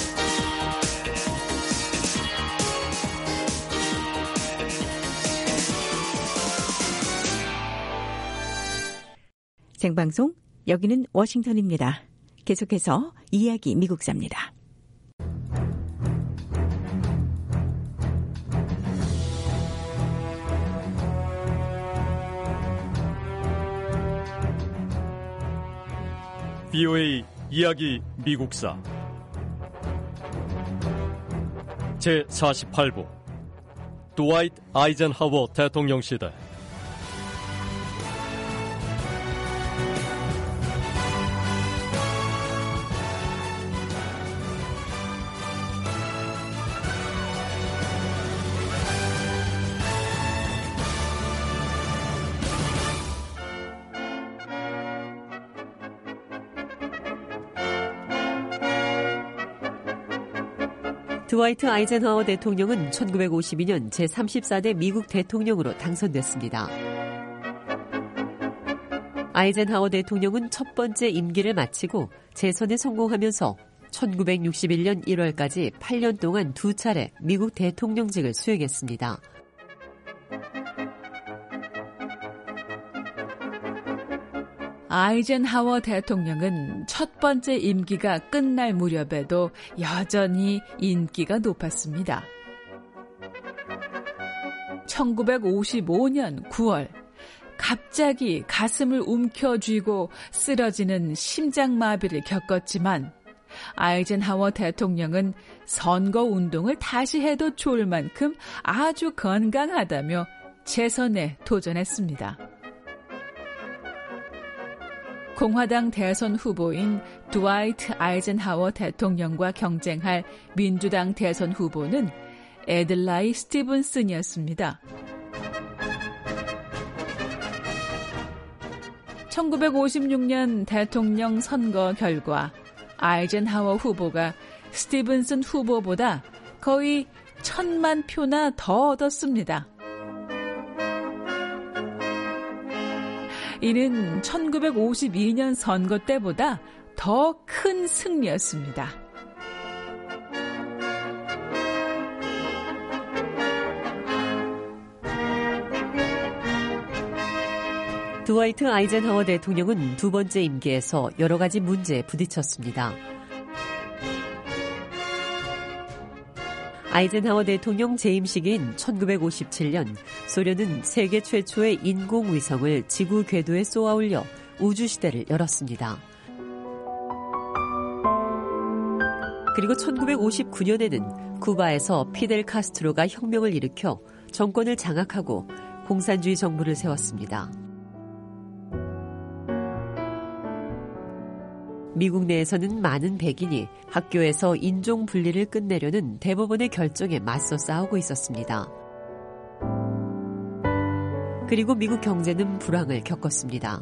생방송 여기는 워싱턴입니다. 계속해서 이야기 미국사입니다. 브이오에이 이야기 미국사 제사십팔 부 드와이트 아이젠하워 대통령 시대. 드와이트 아이젠하워 대통령은 천구백오십이 년 제삼십사 대 미국 대통령으로 당선됐습니다. 아이젠하워 대통령은 첫 번째 임기를 마치고 재선에 성공하면서 천구백육십일 년 일월까지 팔 년 동안 두 차례 미국 대통령직을 수행했습니다. 아이젠하워 대통령은 첫 번째 임기가 끝날 무렵에도 여전히 인기가 높았습니다. 천구백오십오 년 구월, 갑자기 가슴을 움켜쥐고 쓰러지는 심장마비를 겪었지만 아이젠하워 대통령은 선거운동을 다시 해도 좋을 만큼 아주 건강하다며 재선에 도전했습니다. 공화당 대선 후보인 드와이트 아이젠하워 대통령과 경쟁할 민주당 대선 후보는 애들라이 스티븐슨이었습니다. 천구백오십육 년 대통령 선거 결과 아이젠하워 후보가 스티븐슨 후보보다 거의 천만 표나 더 얻었습니다. 이는 천구백오십이 년 선거 때보다 더 큰 승리였습니다. 드와이트 아이젠하워 대통령은 두 번째 임기에서 여러 가지 문제에 부딪혔습니다. 아이젠하워 대통령 재임 시기인 천구백오십칠 년 소련은 세계 최초의 인공위성을 지구 궤도에 쏘아올려 우주시대를 열었습니다. 그리고 천구백오십구 년에는 쿠바에서 피델 카스트로가 혁명을 일으켜 정권을 장악하고 공산주의 정부를 세웠습니다. 미국 내에서는 많은 백인이 학교에서 인종 분리를 끝내려는 대법원의 결정에 맞서 싸우고 있었습니다. 그리고 미국 경제는 불황을 겪었습니다.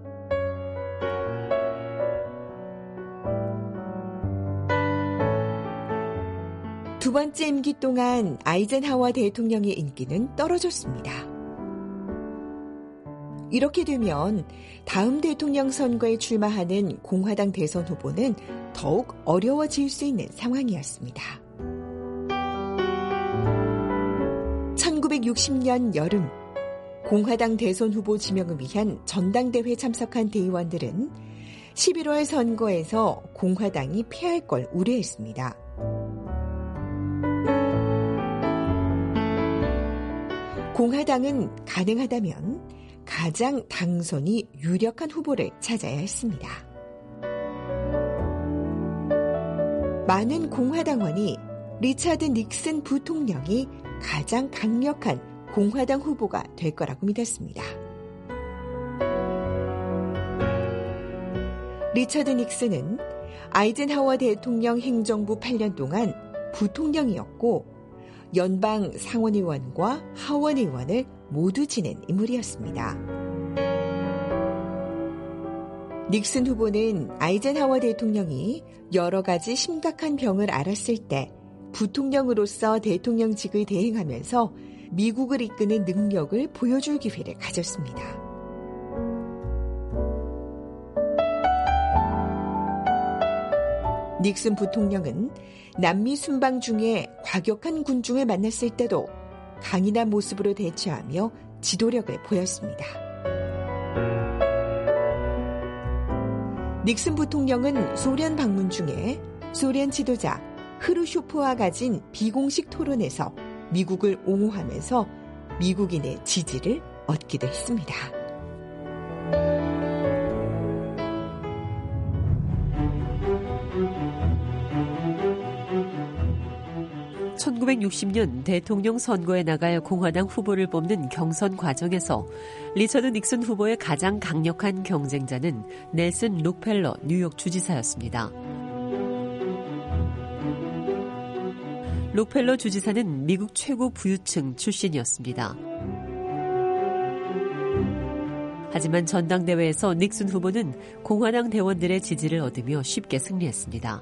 두 번째 임기 동안 아이젠하워 대통령의 인기는 떨어졌습니다. 이렇게 되면 다음 대통령 선거에 출마하는 공화당 대선 후보는 더욱 어려워질 수 있는 상황이었습니다. 천구백육십 년 여름 공화당 대선 후보 지명을 위한 전당대회에 참석한 대의원들은 십일월 선거에서 공화당이 패할 걸 우려했습니다. 공화당은 가능하다면 가장 당선이 유력한 후보를 찾아야 했습니다. 많은 공화당원이 리차드 닉슨 부통령이 가장 강력한 공화당 후보가 될 거라고 믿었습니다. 리차드 닉슨은 아이젠하워 대통령 행정부 팔 년 동안 부통령이었고 연방 상원의원과 하원의원을 모두 지낸 인물이었습니다. 닉슨 후보는 아이젠하워 대통령이 여러 가지 심각한 병을 앓았을 때 부통령으로서 대통령직을 대행하면서 미국을 이끄는 능력을 보여줄 기회를 가졌습니다. 닉슨 부통령은 남미 순방 중에 과격한 군중을 만났을 때도 강인한 모습으로 대처하며 지도력을 보였습니다. 닉슨 부통령은 소련 방문 중에 소련 지도자 흐루쇼프와 가진 비공식 토론에서 미국을 옹호하면서 미국인의 지지를 얻기도 했습니다. 천구백육십 년 대통령 선거에 나갈 공화당 후보를 뽑는 경선 과정에서 리처드 닉슨 후보의 가장 강력한 경쟁자는 넬슨 록펠러 뉴욕 주지사였습니다. 록펠러 주지사는 미국 최고 부유층 출신이었습니다. 하지만 전당대회에서 닉슨 후보는 공화당 대원들의 지지를 얻으며 쉽게 승리했습니다.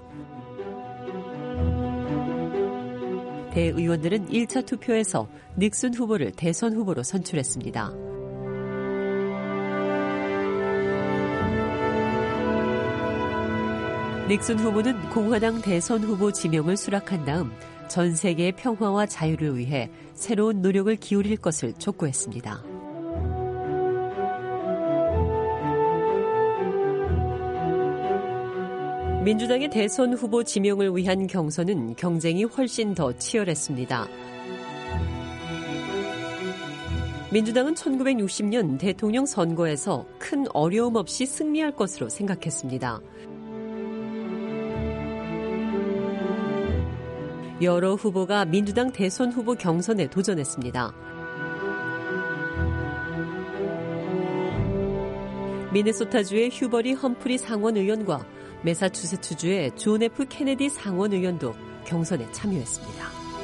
대의원들은 일 차 투표에서 닉슨 후보를 대선 후보로 선출했습니다. 닉슨 후보는 공화당 대선 후보 지명을 수락한 다음 전 세계의 평화와 자유를 위해 새로운 노력을 기울일 것을 촉구했습니다. 민주당의 대선 후보 지명을 위한 경선은 경쟁이 훨씬 더 치열했습니다. 민주당은 천구백육십 년 대통령 선거에서 큰 어려움 없이 승리할 것으로 생각했습니다. 여러 후보가 민주당 대선 후보 경선에 도전했습니다. 미네소타주의 휴버리 험프리 상원의원과 매사추세츠주의 존 에프 케네디 상원의원도 경선에 참여했습니다.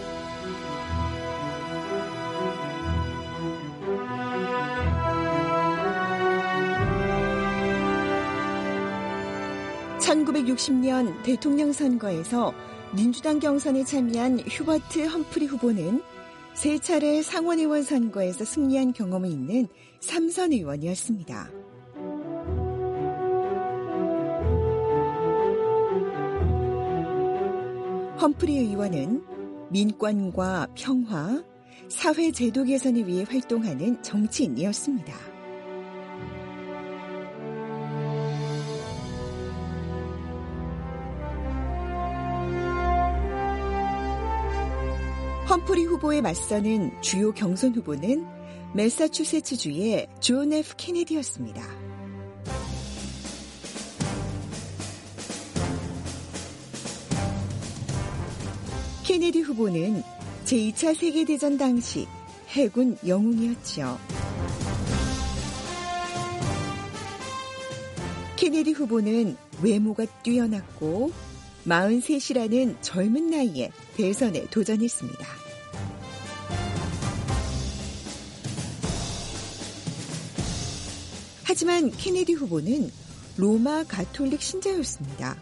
천구백육십 년 대통령 선거에서 민주당 경선에 참여한 휴버트 험프리 후보는 세 차례 상원의원 선거에서 승리한 경험이 있는 삼선 의원이었습니다. 험프리 의원은 민권과 평화, 사회 제도 개선을 위해 활동하는 정치인이었습니다. 험프리 후보에 맞서는 주요 경선 후보는 매사추세츠주의 존 에프 케네디였습니다. 케네디 후보는 제이 차 세계대전 당시 해군 영웅이었죠. 케네디 후보는 외모가 뛰어났고 마흔셋이라는 젊은 나이에 대선에 도전했습니다. 하지만 케네디 후보는 로마 가톨릭 신자였습니다.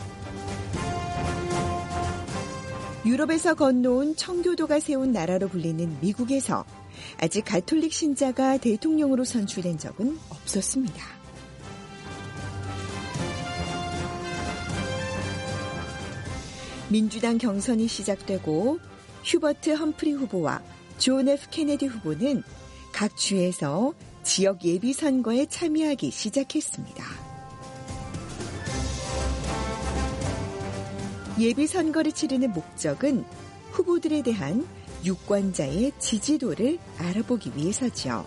유럽에서 건너온 청교도가 세운 나라로 불리는 미국에서 아직 가톨릭 신자가 대통령으로 선출된 적은 없었습니다. 민주당 경선이 시작되고 휴버트 험프리 후보와 존 에프 케네디 후보는 각 주에서 지역 예비선거에 참여하기 시작했습니다. 예비선거를 치르는 목적은 후보들에 대한 유권자의 지지도를 알아보기 위해서죠.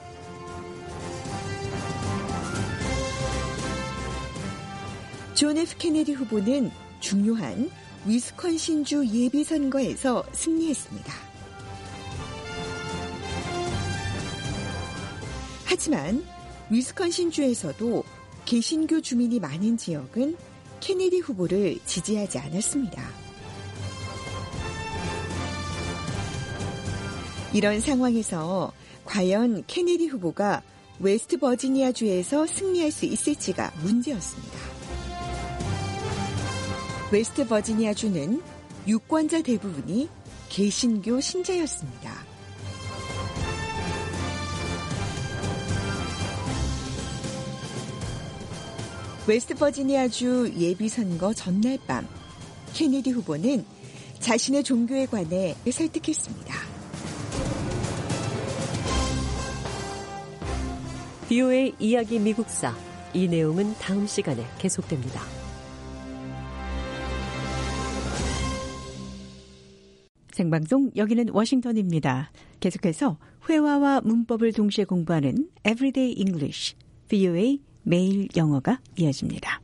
존 에프 케네디 후보는 중요한 위스콘신주 예비선거에서 승리했습니다. 하지만 위스콘신주에서도 개신교 주민이 많은 지역은 케네디 후보를 지지하지 않았습니다. 이런 상황에서 과연 케네디 후보가 웨스트 버지니아주에서 승리할 수 있을지가 문제였습니다. 웨스트 버지니아주는 유권자 대부분이 개신교 신자였습니다. 웨스트 버지니아주 예비선거 전날 밤, 케네디 후보는 자신의 종교에 관해 설득했습니다. 비오에이 이야기 미국사, 이 내용은 다음 시간에 계속됩니다. 생방송 여기는 워싱턴입니다. 계속해서 회화와 문법을 동시에 공부하는 Everyday English, 비오에이 매일 영어가 이어집니다.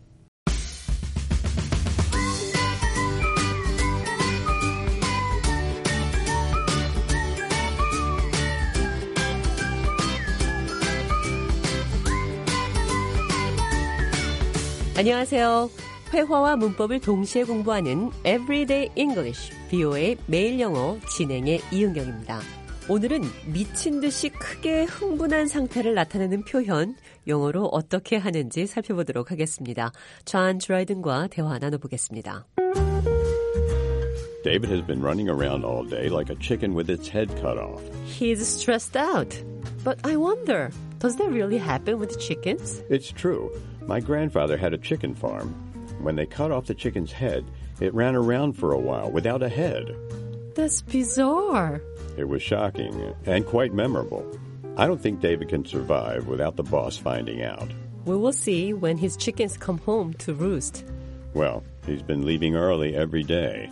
안녕하세요. 회화와 문법을 동시에 공부하는 Everyday English, 비오에이 매일 영어 진행의 이은경입니다. 오늘은 미친 듯이 크게 흥분한 상태를 나타내는 표현, 영어로 어떻게 하는지 살펴보도록 하겠습니다. 존 드라이든과 대화 나눠보겠습니다. David has been running around all day like a chicken with its head cut off. He's stressed out. But I wonder, does that really happen with chickens? It's true. My grandfather had a chicken farm. When they cut off the chicken's head, it ran around for a while without a head. That's bizarre. It was shocking and quite memorable. I don't think David can survive without the boss finding out. We will see when his chickens come home to roost. Well, he's been leaving early every day.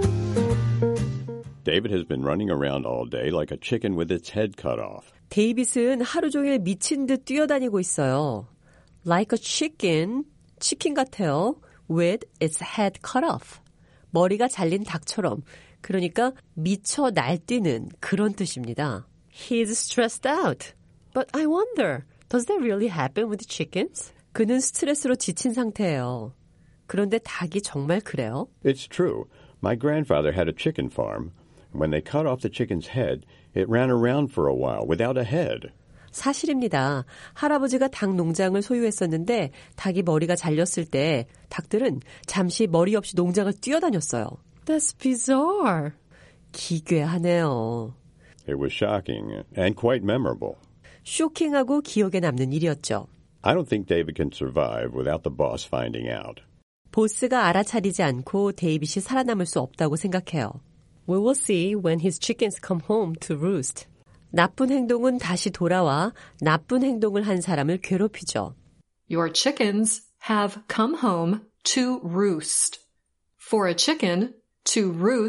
David has been running around all day like a chicken with its head cut off. 데이빗은 하루 종일 미친 듯 뛰어다니고 있어요. Like a chicken, 치킨 같아요. With its head cut off. 머리가 잘린 닭처럼. 그러니까 미쳐 날뛰는 그런 뜻입니다. He's stressed out. But I wonder, does that really happen with chickens? 그는 스트레스로 지친 상태예요. 그런데 닭이 정말 그래요? It's true. My grandfather had a chicken farm. When they cut off the chicken's head, it ran around for a while without a head. 사실입니다. 할아버지가 닭 농장을 소유했었는데 닭이 머리가 잘렸을 때 닭들은 잠시 머리 없이 농장을 뛰어다녔어요. That's bizarre. 기괴하네요. It was shocking and quite memorable. 쇼킹하고 기억에 남는 일이었죠. I don't think David can survive without the boss finding out. 보스가 알아차리지 않고 데이빗이 살아남을 수 없다고 생각해요. We will see when his chickens come home to roost. 나쁜 행동은 다시 돌아와 나쁜 행동을 한 사람을 괴롭히죠. Your chickens have come home to roost. For a chicken, to roost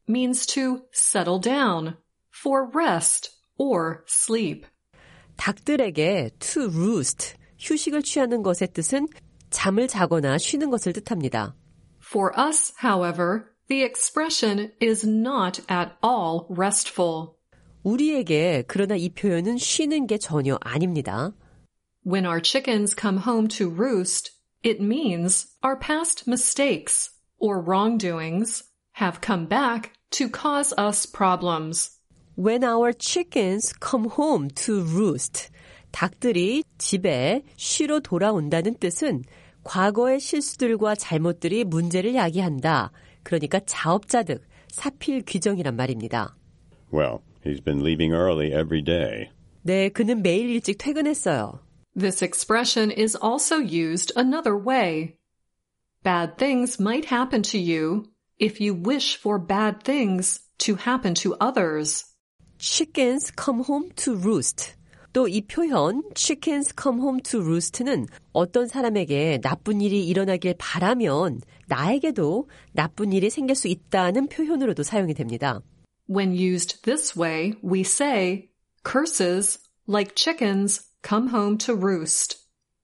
means to settle down, for rest or sleep. 닭들에게 to roost, 휴식을 취하는 것의 뜻은 잠을 자거나 쉬는 것을 뜻합니다. For us, however, the expression is not at all restful. 우리에게 그러나 이 표현은 쉬는 게 전혀 아닙니다. When our chickens come home to roost, it means our past mistakes or wrongdoings have come back to cause us problems. When our chickens come home to roost, 닭들이 집에 쉬러 돌아온다는 뜻은 과거의 실수들과 잘못들이 문제를 야기한다. 그러니까 자업자득, 사필 규정이란 말입니다. Well, he's been leaving early every day. 네, 그는 매일 일찍 퇴근했어요. This expression is also used another way. Bad things might happen to you if you wish for bad things to happen to others. Chickens come home to roost. 또 이 표현 chickens come home to roost는 어떤 사람에게 나쁜 일이 일어나길 바라면 나에게도 나쁜 일이 생길 수 있다는 표현으로도 사용이 됩니다. When used this way, we say, curses, like chickens, come home to roost.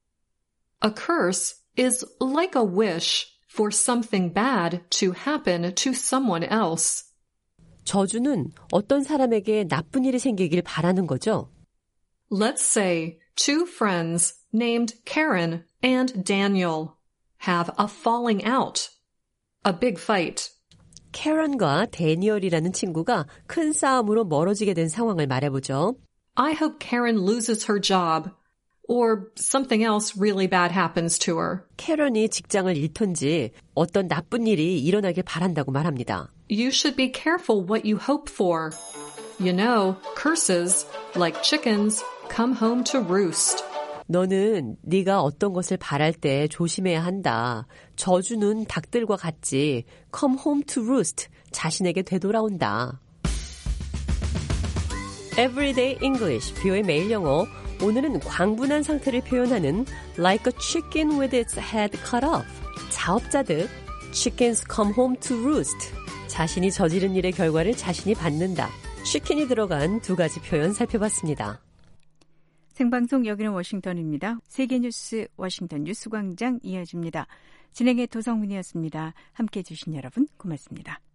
A curse is like a wish for something bad to happen to someone else. 저주는 어떤 사람에게 나쁜 일이 생기길 바라는 거죠. Let's say two friends named Karen and Daniel have a falling out, a big fight. 캐런과 데니얼이라는 친구가 큰 싸움으로 멀어지게 된 상황을 말해보죠. I hope Karen loses her job, or something else really bad happens to her. 캐런이 직장을 잃던지 어떤 나쁜 일이 일어나길 바란다고 말합니다. You should be careful what you hope for. You know, curses, like chickens, come home to roost. 너는 네가 어떤 것을 바랄 때 조심해야 한다. 저주는 닭들과 같이 come home to roost, 자신에게 되돌아온다. Everyday English, 비오의 매일 영어. 오늘은 광분한 상태를 표현하는 like a chicken with its head cut off. 자업자득, chickens come home to roost. 자신이 저지른 일의 결과를 자신이 받는다. chicken이 들어간 두 가지 표현 살펴봤습니다. 생방송 여기는 워싱턴입니다. 세계뉴스 워싱턴 뉴스광장 이어집니다. 진행의 도성문이었습니다. 함께해 주신 여러분 고맙습니다.